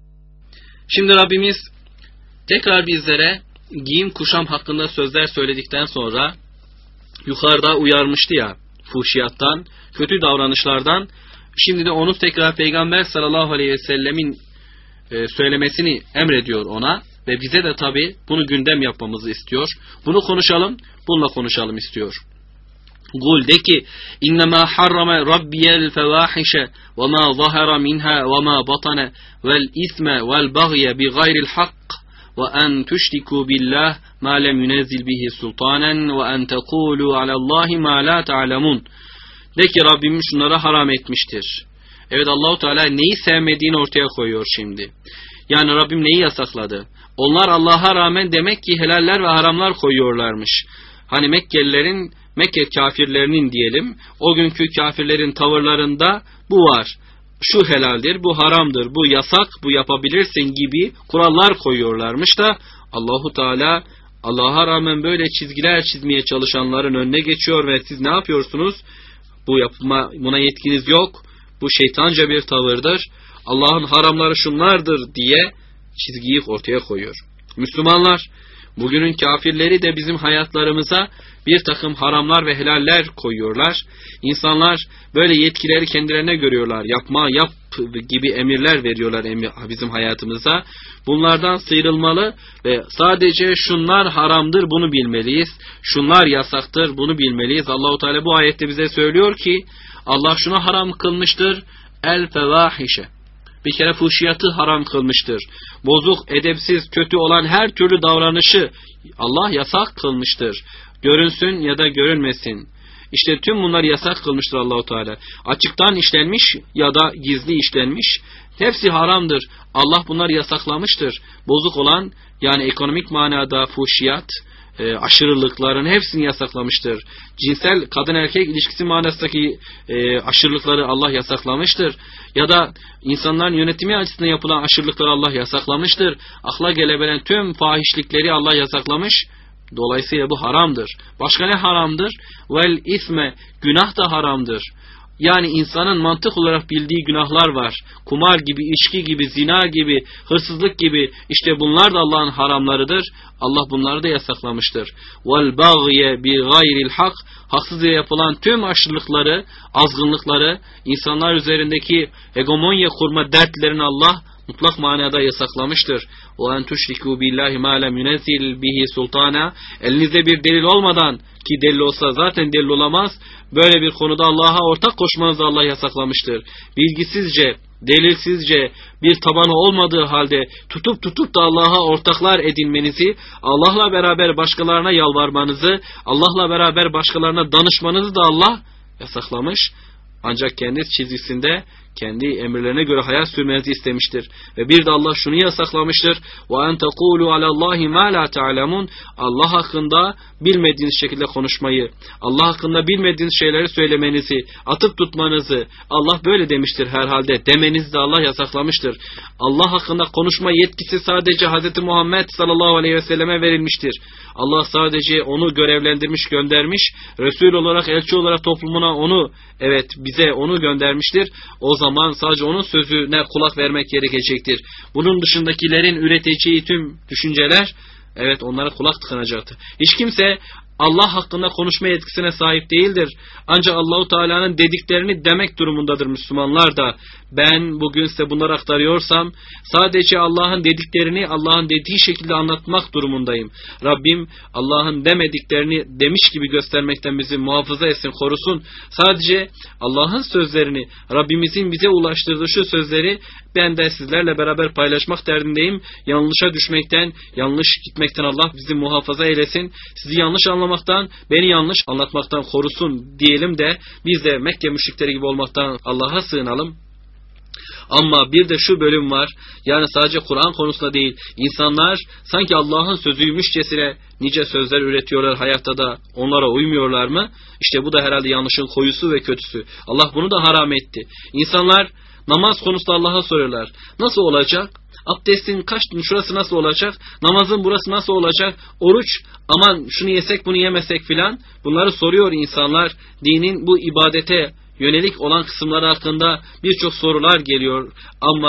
Şimdi Rabbimiz tekrar bizlere giyim kuşam hakkında sözler söyledikten sonra yukarıda uyarmıştı ya fuhşiyattan, kötü davranışlardan. Şimdi de onu tekrar Peygamber sallallahu aleyhi ve sellemin söylemesini emrediyor ona ve bize de tabi bunu gündem yapmamızı istiyor. Bunu konuşalım, bununla konuşalım istiyor. Kul de ki innema harrama rabbiyel fevahişe ve ma zahara minha ve ma batana vel isme vel bagye bi gayril hak ve en tüşriku billah ma lem yunezzil bihi sultanen ve en tekulu alallahi ma la ta'lemun. De ki Rabbim şunlara haram etmiştir. Evet, Allahu Teala neyi sevmediğini ortaya koyuyor şimdi. Yani Rabbim neyi yasakladı? Onlar Allah'a rağmen demek ki helaller ve haramlar koyuyorlarmış. Hani Mekke kafirlerinin diyelim, o günkü kafirlerin tavırlarında bu var. Şu helaldir, bu haramdır, bu yasak, bu yapabilirsin gibi kurallar koyuyorlarmış da Allahu Teala Allah'a rağmen böyle çizgiler çizmeye çalışanların önüne geçiyor ve siz ne yapıyorsunuz? Buna yetkiniz yok. Bu şeytanca bir tavırdır. Allah'ın haramları şunlardır diye çizgiyi ortaya koyuyor. Müslümanlar, bugünün kafirleri de bizim hayatlarımıza bir takım haramlar ve helaller koyuyorlar. İnsanlar böyle yetkileri kendilerine görüyorlar. Yap gibi emirler veriyorlar bizim hayatımıza. Bunlardan sıyrılmalı ve sadece şunlar haramdır, bunu bilmeliyiz. Şunlar yasaktır, bunu bilmeliyiz. Allahu Teala bu ayette bize söylüyor ki Allah şunu haram kılmıştır. El fevahişe. Bir kere fuhşiyatı haram kılmıştır. Bozuk, edepsiz, kötü olan her türlü davranışı Allah yasak kılmıştır. Görünsün ya da görünmesin. İşte tüm bunlar yasak kılmıştır Allahu Teala. Açıktan işlenmiş ya da gizli işlenmiş. Hepsi haramdır. Allah bunları yasaklamıştır. Bozuk olan, yani ekonomik manada fuhşiyat, aşırılıkların hepsini yasaklamıştır. Cinsel kadın erkek ilişkisi manasındaki aşırılıkları Allah yasaklamıştır. Ya da insanların yönetimi açısından yapılan aşırılıkları Allah yasaklamıştır. Akla gelebilen tüm fahişlikleri Allah yasaklamış. Dolayısıyla bu haramdır. Başka ne haramdır? Vel isme, günah da haramdır. Yani insanın mantık olarak bildiği günahlar var. Kumar gibi, içki gibi, zina gibi, hırsızlık gibi. İşte bunlar da Allah'ın haramlarıdır. Allah bunları da yasaklamıştır. Vel bagye bi gayril hak, haksızca yapılan tüm aşırılıkları, azgınlıkları, insanlar üzerindeki hegemonya kurma dertlerini Allah mutlak manada yasaklamıştır. O en tuşriku billahi ma lem yunezzil bihi sultana. Elinizde bir delil olmadan, ki delil olsa zaten delil olamaz, böyle bir konuda Allah'a ortak koşmanızı Allah yasaklamıştır. Bilgisizce, delilsizce, bir tabanı olmadığı halde tutup da Allah'a ortaklar edinmenizi, Allah'la beraber başkalarına yalvarmanızı, Allah'la beraber başkalarına danışmanızı da Allah yasaklamış. Ancak kendi çizgisinde, kendi emirlerine göre hayat sürmenizi istemiştir. Ve bir de Allah şunu yasaklamıştır. وَاَنْ تَقُولُوا عَلَى اللّٰهِ مَا لَا تَعْلَمُونَ. Allah hakkında bilmediğiniz şekilde konuşmayı, Allah hakkında bilmediğiniz şeyleri söylemenizi, atıp tutmanızı, Allah böyle demiştir herhalde demenizi de Allah yasaklamıştır. Allah hakkında konuşma yetkisi sadece Hz. Muhammed sallallahu aleyhi ve selleme verilmiştir. Allah sadece onu görevlendirmiş, göndermiş. Resul olarak, elçi olarak toplumuna onu, bize onu göndermiştir. O zaman sadece onun sözüne kulak vermek gerekecektir. Bunun dışındakilerin üreteceği tüm düşünceler, onlara kulak tıkanacaktır. Hiç kimse Allah hakkında konuşma yetkisine sahip değildir. Ancak Allahu Teala'nın dediklerini demek durumundadır Müslümanlar da. Ben bugün size bunları aktarıyorsam sadece Allah'ın dediklerini Allah'ın dediği şekilde anlatmak durumundayım. Rabbim Allah'ın demediklerini demiş gibi göstermekten bizi muhafaza etsin, korusun. Sadece Allah'ın sözlerini, Rabbimizin bize ulaştırdığı şu sözleri ben de sizlerle beraber paylaşmak derdindeyim. Yanlışa düşmekten, yanlış gitmekten Allah bizi muhafaza eylesin. Sizi yanlış anlamaktan, beni yanlış anlatmaktan korusun diyelim de biz de Mekke müşrikleri gibi olmaktan Allah'a sığınalım. Ama bir de şu bölüm var, yani sadece Kur'an konusunda değil, insanlar sanki Allah'ın sözüymüşçesine nice sözler üretiyorlar hayatta da onlara uymuyorlar mı? İşte bu da herhalde yanlışın koyusu ve kötüsü. Allah bunu da haram etti. İnsanlar namaz konusunda Allah'a soruyorlar. Nasıl olacak? Abdestin şurası nasıl olacak? Namazın burası nasıl olacak? Oruç, aman şunu yesek bunu yemesek filan. Bunları soruyor insanlar. Dinin bu ibadete yönelik olan kısımları hakkında birçok sorular geliyor. Ama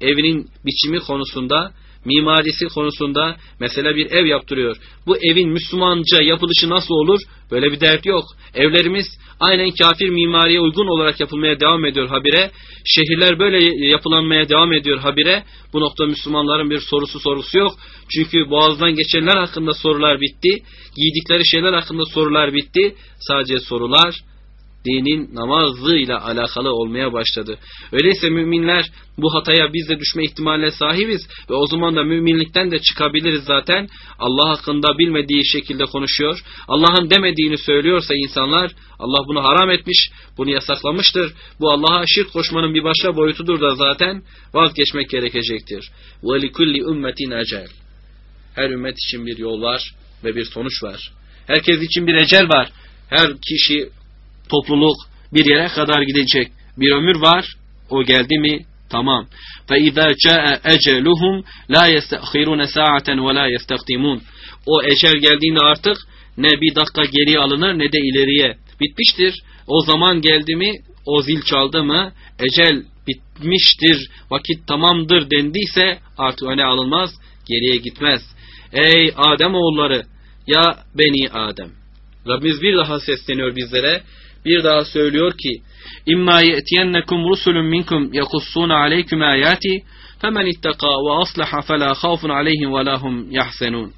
evinin biçimi konusunda, mimarisi konusunda mesela bir ev yaptırıyor. Bu evin Müslümanca yapılışı nasıl olur? Böyle bir dert yok. Evlerimiz aynen kafir mimariye uygun olarak yapılmaya devam ediyor habire. Şehirler böyle yapılanmaya devam ediyor habire. Bu nokta Müslümanların bir sorgusu yok. Çünkü boğazdan geçenler hakkında sorular bitti. Giydikleri şeyler hakkında sorular bitti. Sadece sorular dinin namazıyla alakalı olmaya başladı. Öyleyse müminler bu hataya biz de düşme ihtimaline sahibiz ve o zaman da müminlikten de çıkabiliriz zaten. Allah hakkında bilmediği şekilde konuşuyor. Allah'ın demediğini söylüyorsa insanlar, Allah bunu haram etmiş, bunu yasaklamıştır. Bu Allah'a şirk koşmanın bir başka boyutudur da zaten vazgeçmek gerekecektir. وَلِكُلِّ اُمَّةٍ اَجَلٍ Her ümmet için bir yol var ve bir sonuç var. Herkes için bir ecel var. Her kişi, topluluk bir yere kadar gidecek. Bir ömür var. O geldi mi? Tamam. فَاِذَا جَاءَ اَجَلُهُمْ لَا يَسْتَأْخِرُونَ سَاعَةً وَلَا يَسْتَقْدِمُونَ O ecel geldiğinde artık ne bir dakika geriye alınır ne de ileriye. Bitmiştir. O zaman geldi mi? O zil çaldı mı? Ecel bitmiştir. Vakit tamamdır dendiyse artık öne alınmaz. Geriye gitmez. Ey Adem oğulları! Ya Beni Adem! Rabbimiz bir daha sesleniyor bizlere. Bir daha söylüyor ki İmma ye'tiyennekum rusulun minkum yakussuna aleykum ayati femen ittaka ve aslaha fela khawfun aleyhim ve lahum yahsenun.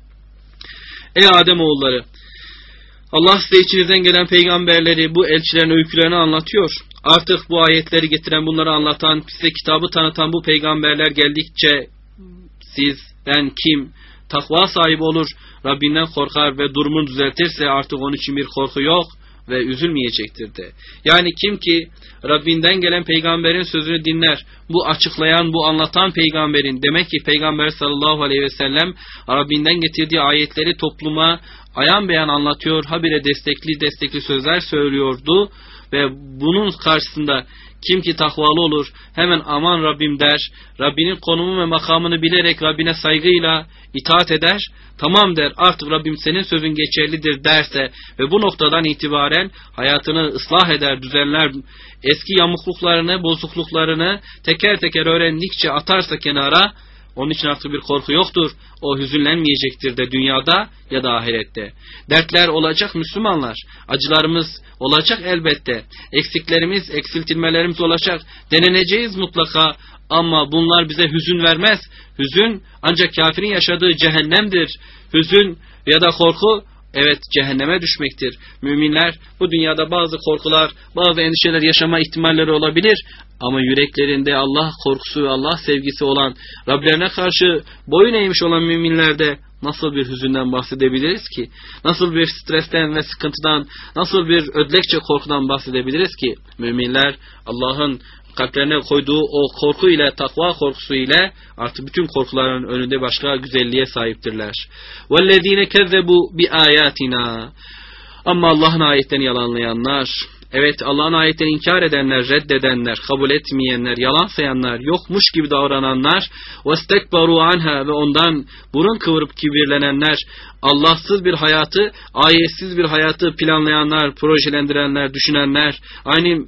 Ey Adem oğulları! Allah size içinizden gelen peygamberleri, bu elçilerin öykülerini anlatıyor. Artık bu ayetleri getiren, bunları anlatan, size kitabı tanıtan bu peygamberler geldikçe sizden kim takva sahibi olur, Rabbinden korkar ve durumunu düzeltirse artık onun için bir korku yok ve üzülmeyecektir de. Yani kim ki Rabbinden gelen peygamberin sözünü dinler, bu açıklayan, bu anlatan peygamberin, demek ki Peygamber sallallahu aleyhi ve sellem Rabbinden getirdiği ayetleri topluma ayan beyan anlatıyor, habire destekli sözler söylüyordu ve bunun karşısında kim ki takvalı olur, hemen aman Rabbim der, Rabbinin konumu ve makamını bilerek Rabbine saygıyla itaat eder, tamam der, artık Rabbim senin sözün geçerlidir derse ve bu noktadan itibaren hayatını ıslah eder, düzenler, eski yamukluklarını, bozukluklarını teker teker öğrendikçe atarsa kenara, onun için artık bir korku yoktur. O hüzünlenmeyecektir de dünyada ya da ahirette. Dertler olacak Müslümanlar. Acılarımız olacak elbette. Eksiklerimiz, eksiltilmelerimiz olacak. Deneneceğiz mutlaka. Ama bunlar bize hüzün vermez. Hüzün ancak kafirin yaşadığı cehennemdir. Hüzün ya da korku, evet, cehenneme düşmektir. Müminler bu dünyada bazı korkular, bazı endişeler yaşama ihtimalleri olabilir. Ama yüreklerinde Allah korkusu ve Allah sevgisi olan, Rablerine karşı boyun eğmiş olan müminlerde nasıl bir hüzünden bahsedebiliriz ki? Nasıl bir stresten ve sıkıntıdan, nasıl bir ödlekçe korkudan bahsedebiliriz ki? Müminler Allah'ın kalplerine koyduğu o korku ile, takva korkusu ile artık bütün korkuların önünde başka güzelliğe sahiptirler. وَالَّذ۪ينَ كَذَّبُوا بِآيَاتِنَا Ama Allah'ın ayetlerini yalanlayanlar, evet, Allah'ın ayetlerini inkar edenler, reddedenler, kabul etmeyenler, yalan sayanlar, yokmuş gibi davrananlar, وَاسْتَكْبَرُوا عَنْهَا ve ondan burun kıvırıp kibirlenenler, Allahsız bir hayatı, ayetsiz bir hayatı planlayanlar, projelendirenler, düşünenler, aynı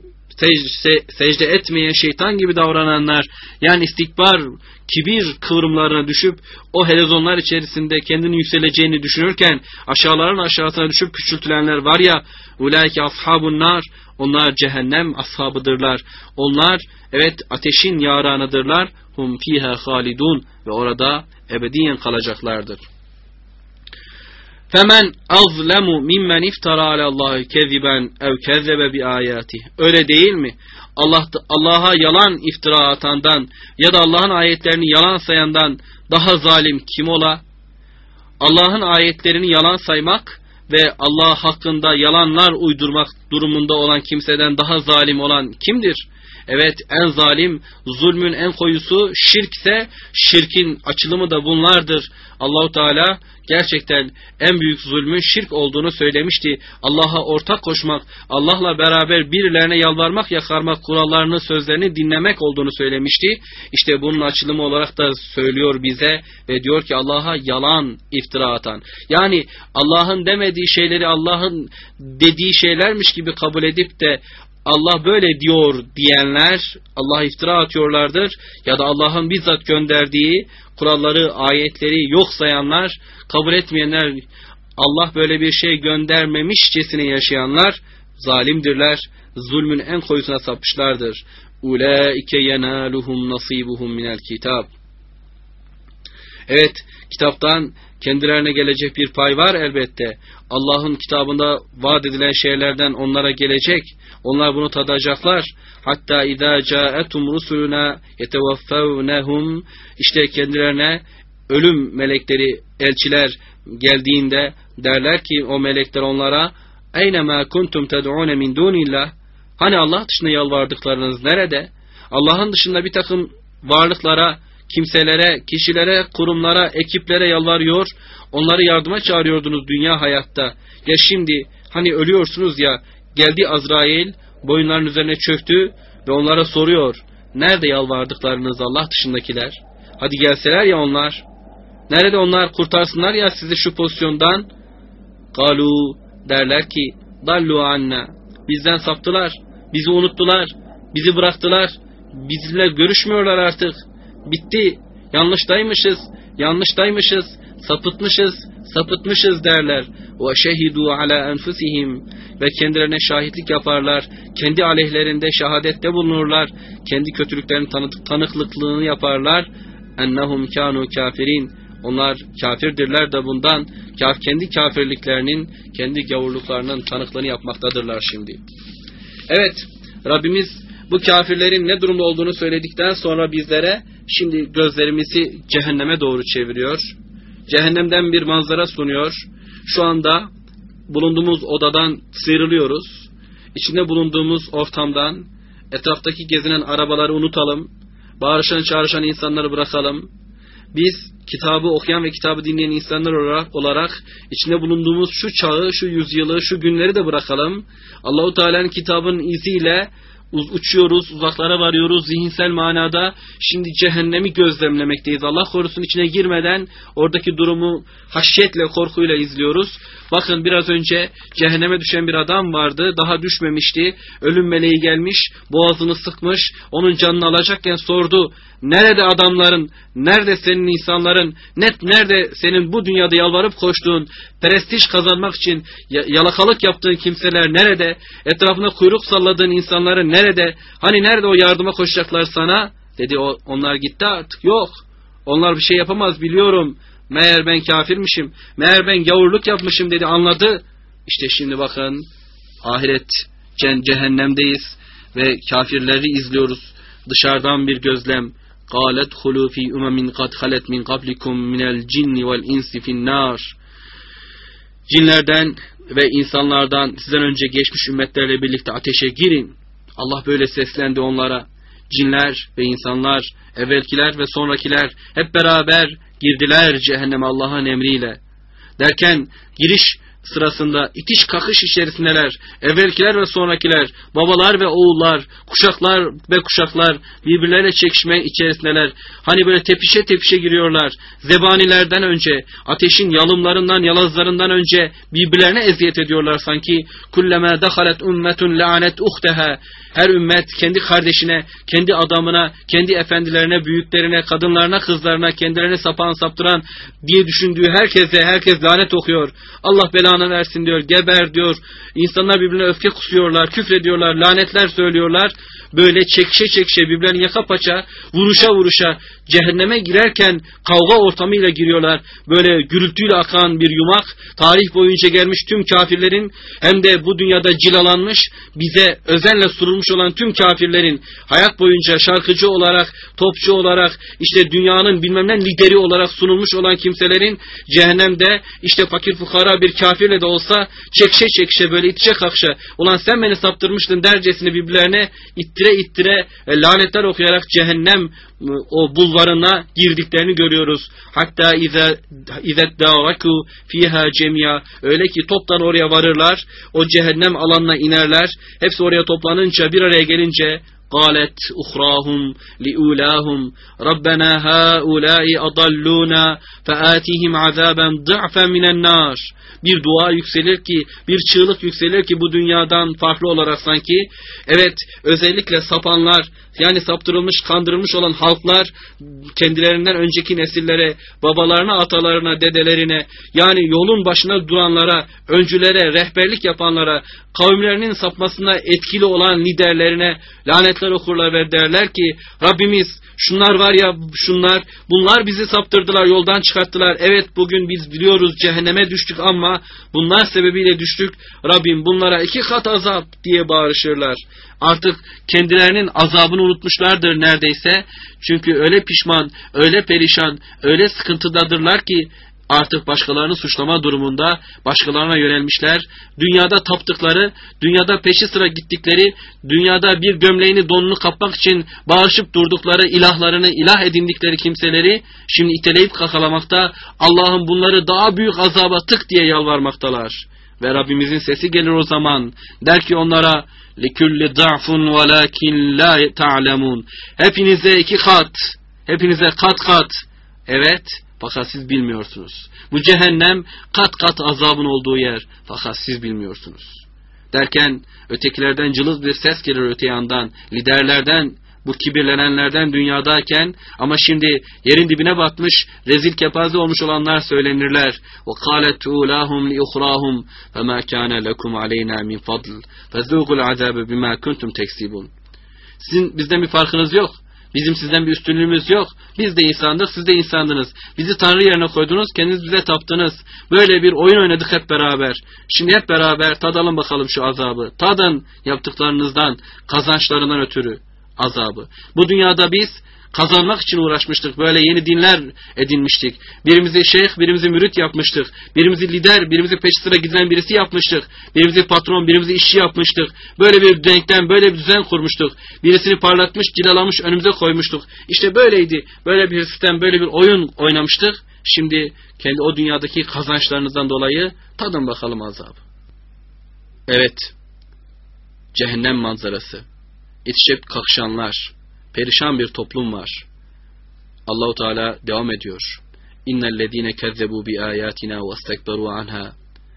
secde etmeyen şeytan gibi davrananlar, yani istikbar, kibir kıvrımlarına düşüp o helezonlar içerisinde kendini yükseleceğini düşünürken aşağıların aşağısına düşüp küçültülenler var ya, ulaike ashabun nar, onlar cehennem ashabıdırlar. Onlar, evet, ateşin yaranıdırlar. Hum fiha halidun ve orada ebediyen kalacaklardır. Femen azlemu mimmen iftara alallahi keziben ev kezzebe bi ayati. Öyle değil mi? Allah'a yalan iftira atandan ya da Allah'ın ayetlerini yalan sayandan daha zalim kim ola? Allah'ın ayetlerini yalan saymak ve Allah hakkında yalanlar uydurmak durumunda olan kimseden daha zalim olan kimdir? Evet, en zalim, zulmün en koyusu şirkse, şirkin açılımı da bunlardır. Allahu Teala gerçekten en büyük zulmün şirk olduğunu söylemişti. Allah'a ortak koşmak, Allah'la beraber birilerine yalvarmak, yakarmak, kurallarını, sözlerini dinlemek olduğunu söylemişti. İşte bunun açılımı olarak da söylüyor bize ve diyor ki Allah'a yalan iftira atan. Yani Allah'ın demediği şeyleri Allah'ın dediği şeylermiş gibi kabul edip de Allah böyle diyor diyenler Allah'a iftira atıyorlardır. Ya da Allah'ın bizzat gönderdiği kuralları, ayetleri yok sayanlar, kabul etmeyenler, Allah böyle bir şey göndermemişçesine yaşayanlar zalimdirler. Zulmün en koyusuna sapmışlardır. Ulaike yenaluhum nasibuhum minel kitab. Evet, kitaptan kendilerine gelecek bir pay var elbette. Allah'ın kitabında vaat edilen şeylerden onlara gelecek. Onlar bunu tadacaklar. Hatta izâ câetum rusuluna yetevaffevnehum. İşte kendilerine ölüm melekleri, elçiler geldiğinde derler ki o melekler onlara: Eynemâ kuntum ted'ûne min dûnillah. Hani Allah dışında yalvardıklarınız nerede? Allah'ın dışında bir takım varlıklara, kimselere, kişilere, kurumlara, ekiplere yalvarıyor, onları yardıma çağırıyordunuz dünya hayatta. Ya şimdi hani ölüyorsunuz ya, geldi Azrail, boyunların üzerine çöktü ve onlara soruyor: nerede yalvardıklarınız Allah dışındakiler? Hadi gelseler ya onlar. Nerede onlar, kurtarsınlar ya sizi şu pozisyondan? Galu, derler ki: dallu anna. Bizden saptılar, bizi unuttular, bizi bıraktılar, bizimle görüşmüyorlar artık. Bitti, yanlıştaymışız, sapıtmışız derler. Ve şehidu ala enfusihim. Ve kendilerine şahitlik yaparlar, kendi aleyhlerinde şehadette bulunurlar, kendi kötülüklerinin tanıklıklığını yaparlar. Ennehum kanu kafirin. Onlar kafirdirler de bundan, kendi kafirliklerinin, kendi gavurluklarının tanıklığını yapmaktadırlar şimdi. Evet, Rabbimiz bu kafirlerin ne durumda olduğunu söyledikten sonra bizlere şimdi gözlerimizi cehenneme doğru çeviriyor. Cehennemden bir manzara sunuyor. Şu anda bulunduğumuz odadan sıyrılıyoruz. İçinde bulunduğumuz ortamdan, etraftaki gezinen arabaları unutalım. Bağırışan çağrışan insanları bırakalım. Biz kitabı okuyan ve kitabı dinleyen insanlar olarak içinde bulunduğumuz şu çağı, şu yüzyılı, şu günleri de bırakalım. Allahu Teala'nın kitabının iziyle uçuyoruz, uzaklara varıyoruz zihinsel manada. Şimdi cehennemi gözlemlemekteyiz. Allah korusun, içine girmeden oradaki durumu haşyetle, korkuyla izliyoruz. Bakın, biraz önce cehenneme düşen bir adam vardı. Daha düşmemişti. Ölüm meleği gelmiş, boğazını sıkmış, onun canını alacakken sordu: nerede adamların, nerede senin insanların, nerede senin bu dünyada yalvarıp koştuğun, prestij kazanmak için yalakalık yaptığın kimseler nerede? Etrafına kuyruk salladığın insanların nerede? Hani nerede o yardıma koşacaklar sana? Dedi, onlar gitti artık, yok. Onlar bir şey yapamaz, biliyorum. Meğer ben kafirmişim, meğer ben gavurluk yapmışım dedi, anladı. İşte şimdi bakın, ahiret cehennemdeyiz ve kafirleri izliyoruz. Dışarıdan bir gözlem. قَالَتْ خُلُوا فِي اُمَمٍ قَدْ خَلَتْ مِنْ قَبْلِكُمْ مِنَ الْجِنِّ وَالْاِنْسِ فِي النَّارِ. Cinlerden ve insanlardan sizden önce geçmiş ümmetlerle birlikte ateşe girin. Allah böyle seslendi onlara. Cinler ve insanlar, evvelkiler ve sonrakiler hep beraber girdiler cehenneme Allah'ın emriyle. Derken giriş sırasında itiş kakış içerisindeler. Evvelkiler ve sonrakiler, babalar ve oğullar, kuşaklar ve kuşaklar birbirleriyle çekişme içerisindeler. Hani böyle tepişe tepişe giriyorlar. Zebanilerden önce, ateşin yalımlarından, yalazlarından önce birbirlerine eziyet ediyorlar sanki. Kullama dakhalet ummetun la'anet uhteha. Her ümmet kendi kardeşine, kendi adamına, kendi efendilerine, büyüklerine, kadınlarına, kızlarına, kendilerine sapan saptıran diye düşündüğü herkes lanet okuyor. Allah belanı versin diyor, geber diyor. İnsanlar birbirine öfke kusuyorlar, küfrediyorlar, lanetler söylüyorlar. Böyle çekişe birbirlerini yaka paça, vuruşa cehenneme girerken kavga ortamıyla giriyorlar. Böyle gürültüyle akan bir yumak, tarih boyunca gelmiş tüm kafirlerin, hem de bu dünyada cilalanmış, bize özenle sunulmuş olan tüm kafirlerin, hayat boyunca şarkıcı olarak, topçu olarak, işte dünyanın bilmem ne lideri olarak sunulmuş olan kimselerin cehennemde işte fakir fukara bir kafirle de olsa çekişe böyle itişe kakışa, ulan sen beni saptırmıştın dercesine birbirlerine ittire lanetler okuyarak cehennem o bulvarına girdiklerini görüyoruz. Hatta izet davaku fiha cemia, öyle ki toptan oraya varırlar, o cehennem alanına inerler. Hepsi oraya toplanınca, bir araya gelince قالت أخراهم لأولاهم ربنا هؤلاء أضلونا فآتهم عذابا ضعفا من النار. Bir dua yükselir ki, bir çığlık yükselir ki bu dünyadan farklı olarak sanki, evet, özellikle sapanlar, yani saptırılmış, kandırılmış olan halklar, kendilerinden önceki nesillere, babalarına, atalarına, dedelerine, yani yolun başına duranlara, öncülere, rehberlik yapanlara, kavimlerinin sapmasına etkili olan liderlerine lanetler okurlar ve derler ki, Rabbimiz, şunlar var ya, bunlar bizi saptırdılar, yoldan çıkarttılar. Evet, bugün biz biliyoruz cehenneme düştük ama bunlar sebebiyle düştük. Rabbim bunlara 2 kat azap diye bağırışırlar. Artık kendilerinin azabını unutmuşlardır neredeyse. Çünkü öyle pişman, öyle perişan, öyle sıkıntıdadırlar ki artık başkalarını suçlama durumunda başkalarına yönelmişler. Dünyada taptıkları, dünyada peşi sıra gittikleri, dünyada bir gömleğini, donunu kapmak için bağırışıp durdukları ilahlarını, ilah edindikleri kimseleri şimdi iteleyip kakalamakta, Allah'ım bunları daha büyük azaba tık diye yalvarmaktalar. Ve Rabbimizin sesi gelir o zaman. Der ki onlara, لِكُلِّ ضَعْفٌ وَلَكِنْ لَا تَعْلَمُونَ. Hepinize 2 kat, hepinize kat. Evet, fakat siz bilmiyorsunuz. Bu cehennem kat kat azabın olduğu yer, fakat siz bilmiyorsunuz. Derken ötekilerden cılız bir ses gelir öte yandan, liderlerden, bu kibirlenenlerden dünyadayken, ama şimdi yerin dibine batmış, rezil kepaze olmuş olanlar söylenirler. وَقَالَتْ اُولَاهُمْ لِيُخْرَاهُمْ فَمَا كَانَ لَكُمْ عَلَيْنَا مِنْ فَضْلٍ فَذُوقُوا الْعَذَابَ بِمَا كُنْتُمْ تَكْسِبُونَ. Sizin bizden bir farkınız yok. Bizim sizden bir üstünlüğümüz yok. Biz de insandık, siz de insandınız. Bizi Tanrı yerine koydunuz, kendiniz bize taptınız. Böyle bir oyun oynadık hep beraber. Şimdi hep beraber tadalım bakalım şu azabı. Tadın yaptıklarınızdan, kazançlarından ötürü azabı. Bu dünyada biz kazanmak için uğraşmıştık. Böyle yeni dinler edinmiştik. Birimizi şeyh, birimizi mürit yapmıştık. Birimizi lider, birimizi peş sıra giden birisi yapmıştık. Birimizi patron, birimizi işçi yapmıştık. Böyle bir denklem, böyle bir düzen kurmuştuk. Birisini parlatmış, cilalamış, önümüze koymuştuk. İşte böyleydi. Böyle bir sistem, böyle bir oyun oynamıştık. Şimdi kendi o dünyadaki kazançlarınızdan dolayı tadın bakalım azabı. Evet. Cehennem manzarası. İtişip kakşanlar. Perişan bir toplum var. Allahu Teala devam ediyor. İnnellezîne kezzebu bi ayatina vestekberu anha.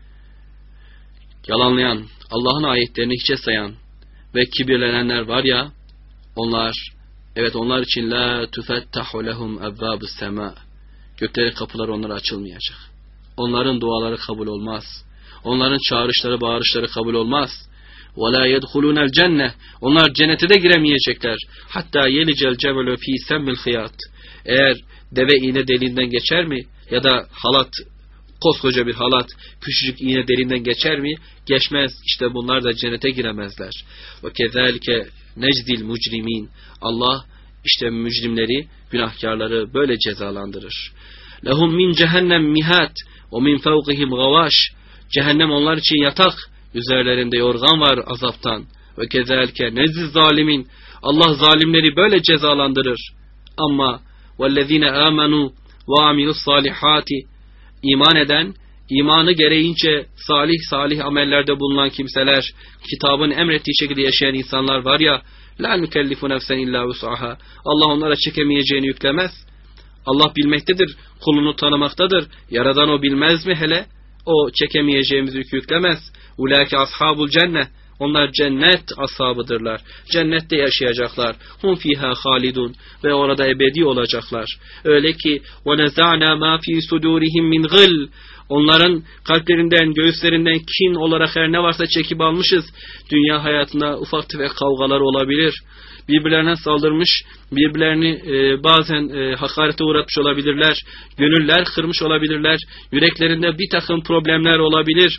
Yalanlayan, Allah'ın ayetlerini hiçe sayan ve kibirlenenler var ya, onlar, evet, onlar için la tufettahu lehum ebvâbus semâ. Göklerin kapıları onlara açılmayacak. Onların duaları kabul olmaz. Onların çağrışları, bağırışları kabul olmaz. وَلَا يَدْخُلُونَ الْجَنَّةِ. Onlar cennete de giremeyecekler. Hatta yelicel cebelü fî semmil hıyat. Eğer deve iğne deliğinden geçer mi? Ya da halat, koskoca bir halat, küçücük iğne deliğinden geçer mi? Geçmez. İşte bunlar da cennete giremezler. وَكَذَٰلِكَ نَجْدِي الْمُجْرِمِينَ. Allah işte mücrimleri, günahkarları böyle cezalandırır. لَهُمْ مِنْ cehennem mihat وَمِنْ فَوْقِهِمْ غَوَاشٍ. Cehennem onlar için yatak, üzerlerinde yorgan var azaptan. Ve kezalike nezzi zalimin. Allah zalimleri böyle cezalandırır. Ama vellezine amenu ve amilus salihati. İman eden, imanı gereğince salih amellerde bulunan kimseler, kitabın emrettiği şekilde yaşayan insanlar var ya, la nukellifu nefsen illa vus'aha. Allah onlara çekemeyeceğini yüklemez. Allah bilmektedir, kulunu tanımaktadır. Yaradan o bilmez mi hele? O çekemeyeceğimiz yükü yüklemez. Ulaike ashabul cennet. Onlar cennet ashabıdırlar. Cennette yaşayacaklar. Hum fiha halidun. Ve orada ebedi olacaklar. Öyle ki وَنَزَعْنَا مَا فِي سُدُورِهِمْ مِنْ غِلٍّ. Onların kalplerinden, göğüslerinden kin olarak her ne varsa çekip almışız. Dünya hayatında ufak tefek kavgalar olabilir. Birbirlerine saldırmış, birbirlerini bazen hakarete uğratmış olabilirler. Gönüller kırmış olabilirler. Yüreklerinde bir takım problemler olabilir.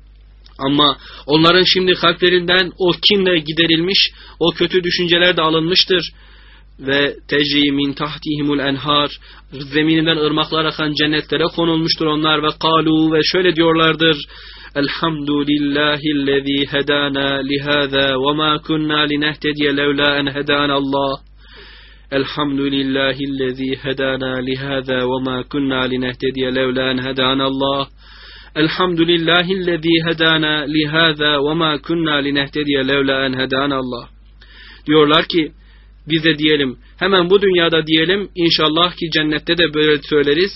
Ama onların şimdi kalplerinden o kin de giderilmiş, o kötü düşünceler de alınmıştır. Ve tecri min tahtihimul enhar, zemininden ırmaklar akan cennetlere konulmuştur onlar. Ve kalu, ve şöyle diyorlardır: Elhamdülillahillezî hedâna lihâzâ ve mâ kunnâ linehtediye levlâ en hedânallâh. Elhamdülillahillezî hedâna lihâzâ ve mâ kunnâ linehtediye levlâ en hedânallâh. Elhamdülillahillezî hedâna lihâzâ ve mâ kunnâ linehtediye levlâ en hedânallâh. Diyorlar ki bize diyelim, hemen bu dünyada diyelim, inşallah ki cennette de böyle söyleriz.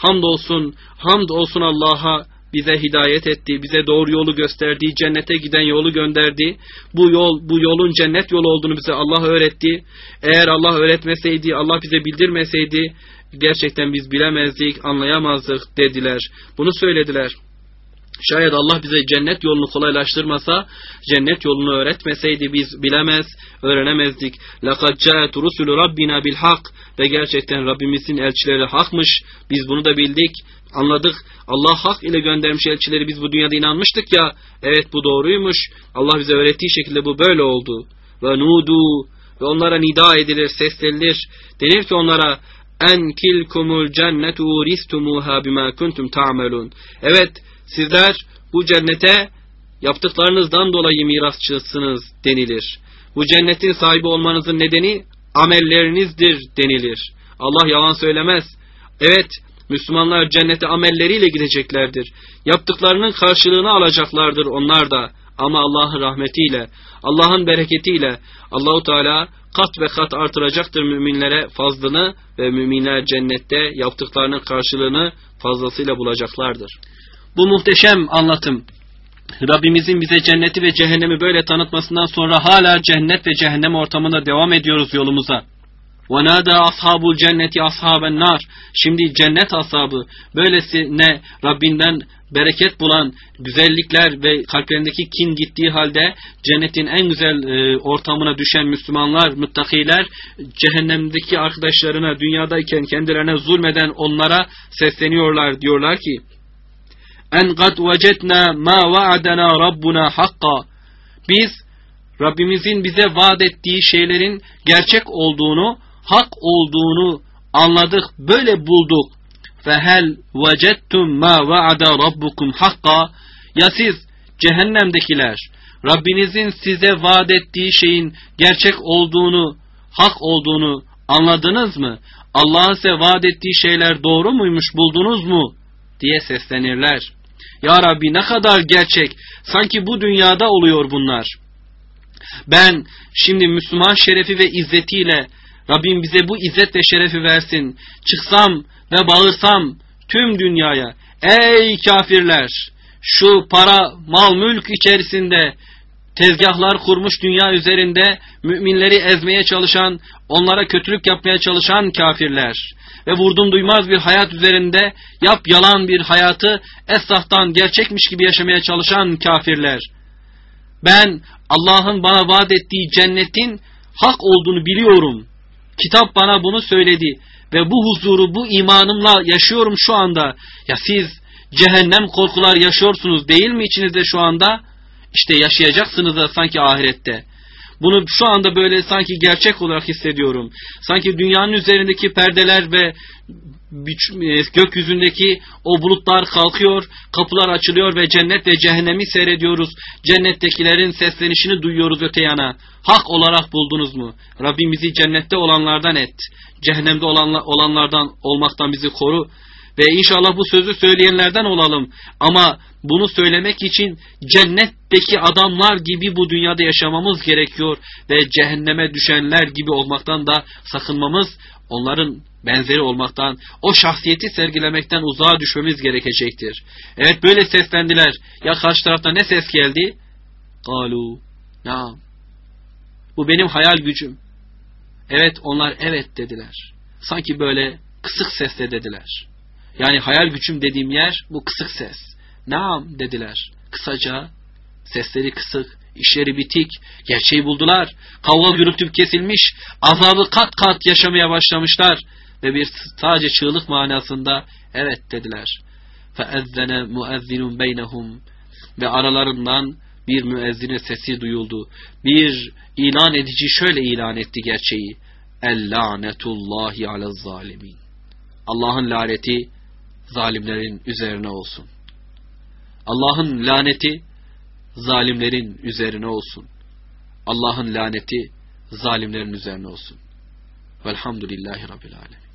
Hamd olsun Allah'a, bize hidayet etti, bize doğru yolu gösterdi, cennete giden yolu gönderdi. Bu yolun cennet yolu olduğunu bize Allah öğretti. Eğer Allah öğretmeseydi, Allah bize bildirmeseydi, gerçekten biz bilemezdik, anlayamazdık dediler. Bunu söylediler. Şayet Allah bize cennet yolunu kolaylaştırmasa, cennet yolunu öğretmeseydi biz bilemez, öğrenemezdik. لَقَدْ جَاءَتْ رُسُلُ رَبِّنَا بِالْحَقِّ Ve gerçekten Rabbimizin elçileri hakmış. Biz bunu da bildik, anladık. Allah hak ile göndermiş elçileri, biz bu dünyada inanmıştık ya. Evet, bu doğruymuş. Allah bize öğrettiği şekilde bu böyle oldu. وَنُودُوا Ve onlara nida edilir, seslenilir. Denir ki onlara اَنْ كِلْكُمُ الْجَنَّةُ اُورِسْتُمُوهَا بِمَا كُنْتُمْ تَعْمَلُونَ Evet, sizler bu cennete yaptıklarınızdan dolayı mirasçısınız denilir. Bu cennetin sahibi olmanızın nedeni amellerinizdir denilir. Allah yalan söylemez. Evet, Müslümanlar cennete amelleriyle gideceklerdir. Yaptıklarının karşılığını alacaklardır onlar da. Ama Allah'ın rahmetiyle, Allah'ın bereketiyle Allahu Teala kat ve kat artıracaktır müminlere fazlını ve müminler cennette yaptıklarının karşılığını fazlasıyla bulacaklardır. Bu muhteşem anlatım, Rabbimizin bize cenneti ve cehennemi böyle tanıtmasından sonra hala cennet ve cehennem ortamında devam ediyoruz yolumuza. وَنَادَى أَصْحَابُ الْجَنَّةِ أَصْحَابَ النَّارِ Şimdi cennet ashabı böylesine Rabbinden bereket bulan güzellikler ve kalplerindeki kin gittiği halde cennetin en güzel ortamına düşen Müslümanlar, müttakiler, cehennemdeki arkadaşlarına dünyadayken kendilerine zulmeden onlara sesleniyorlar. Diyorlar ki en kad vecedna ma vaadana rabbuna hakka Biz Rabbimizin bize vaat ettiği şeylerin gerçek olduğunu, hak olduğunu anladık, böyle bulduk. Fehel vecettum ma vaada rabbukum hakka Ya siz cehennemdekiler Rabbinizin size vaat ettiği şeyin gerçek olduğunu, hak olduğunu anladınız mı? Allah'ın size vaat ettiği şeyler doğru muymuş, buldunuz mu? diye seslenirler. Ya Rabbi, ne kadar gerçek, sanki bu dünyada oluyor bunlar. Ben şimdi Müslüman şerefi ve izzetiyle Rabbim bize bu izzet ve şerefi versin. Çıksam ve bağırsam tüm dünyaya, ey kafirler, şu para, mal, mülk içerisinde tezgahlar kurmuş dünya üzerinde müminleri ezmeye çalışan, onlara kötülük yapmaya çalışan kafirler ve vurdum duymaz bir hayat üzerinde yalan bir hayatı esraftan gerçekmiş gibi yaşamaya çalışan kafirler. Ben Allah'ın bana vaat ettiği cennetin hak olduğunu biliyorum. Kitap bana bunu söyledi ve bu huzuru, bu imanımla yaşıyorum şu anda. Ya siz cehennem korkular yaşıyorsunuz değil mi içinizde şu anda? İşte yaşayacaksınız da sanki ahirette. Bunu şu anda böyle sanki gerçek olarak hissediyorum. Sanki dünyanın üzerindeki perdeler ve gökyüzündeki o bulutlar kalkıyor, kapılar açılıyor ve cennet ve cehennemi seyrediyoruz. Cennettekilerin seslenişini duyuyoruz öte yana. Hak olarak buldunuz mu? Rabbimizi cennette olanlardan et. Cehennemde olanlardan olmaktan bizi koru. Ve inşallah bu sözü söyleyenlerden olalım. Ama bunu söylemek için cennetteki adamlar gibi bu dünyada yaşamamız gerekiyor. Ve cehenneme düşenler gibi olmaktan da sakınmamız, onların benzeri olmaktan, o şahsiyeti sergilemekten uzağa düşmemiz gerekecektir. Evet, böyle seslendiler. Ya karşı taraftan ne ses geldi? Kalu, naam. Bu benim hayal gücüm. Evet, onlar evet dediler. Sanki böyle kısık sesle dediler. Yani hayal gücüm dediğim yer bu kısık ses. Naam dediler. Kısaca, sesleri kısık, işleri bitik, gerçeği buldular. Kavga gürültü kesilmiş, azabı kat kat yaşamaya başlamışlar. Ve sadece çığlık manasında evet dediler. فَاَذَّنَ مُؤَذِّنٌ بَيْنَهُمْ Ve aralarından bir müezzinin sesi duyuldu. Bir ilan edici şöyle ilan etti gerçeği. اَلْلَعْنَةُ عَلَى الظَّالِمِينَ Allah'ın laneti zalimlerin üzerine olsun. Allah'ın laneti zalimlerin üzerine olsun. Allah'ın laneti zalimlerin üzerine olsun. Velhamdülillahi Rabbil Alemin.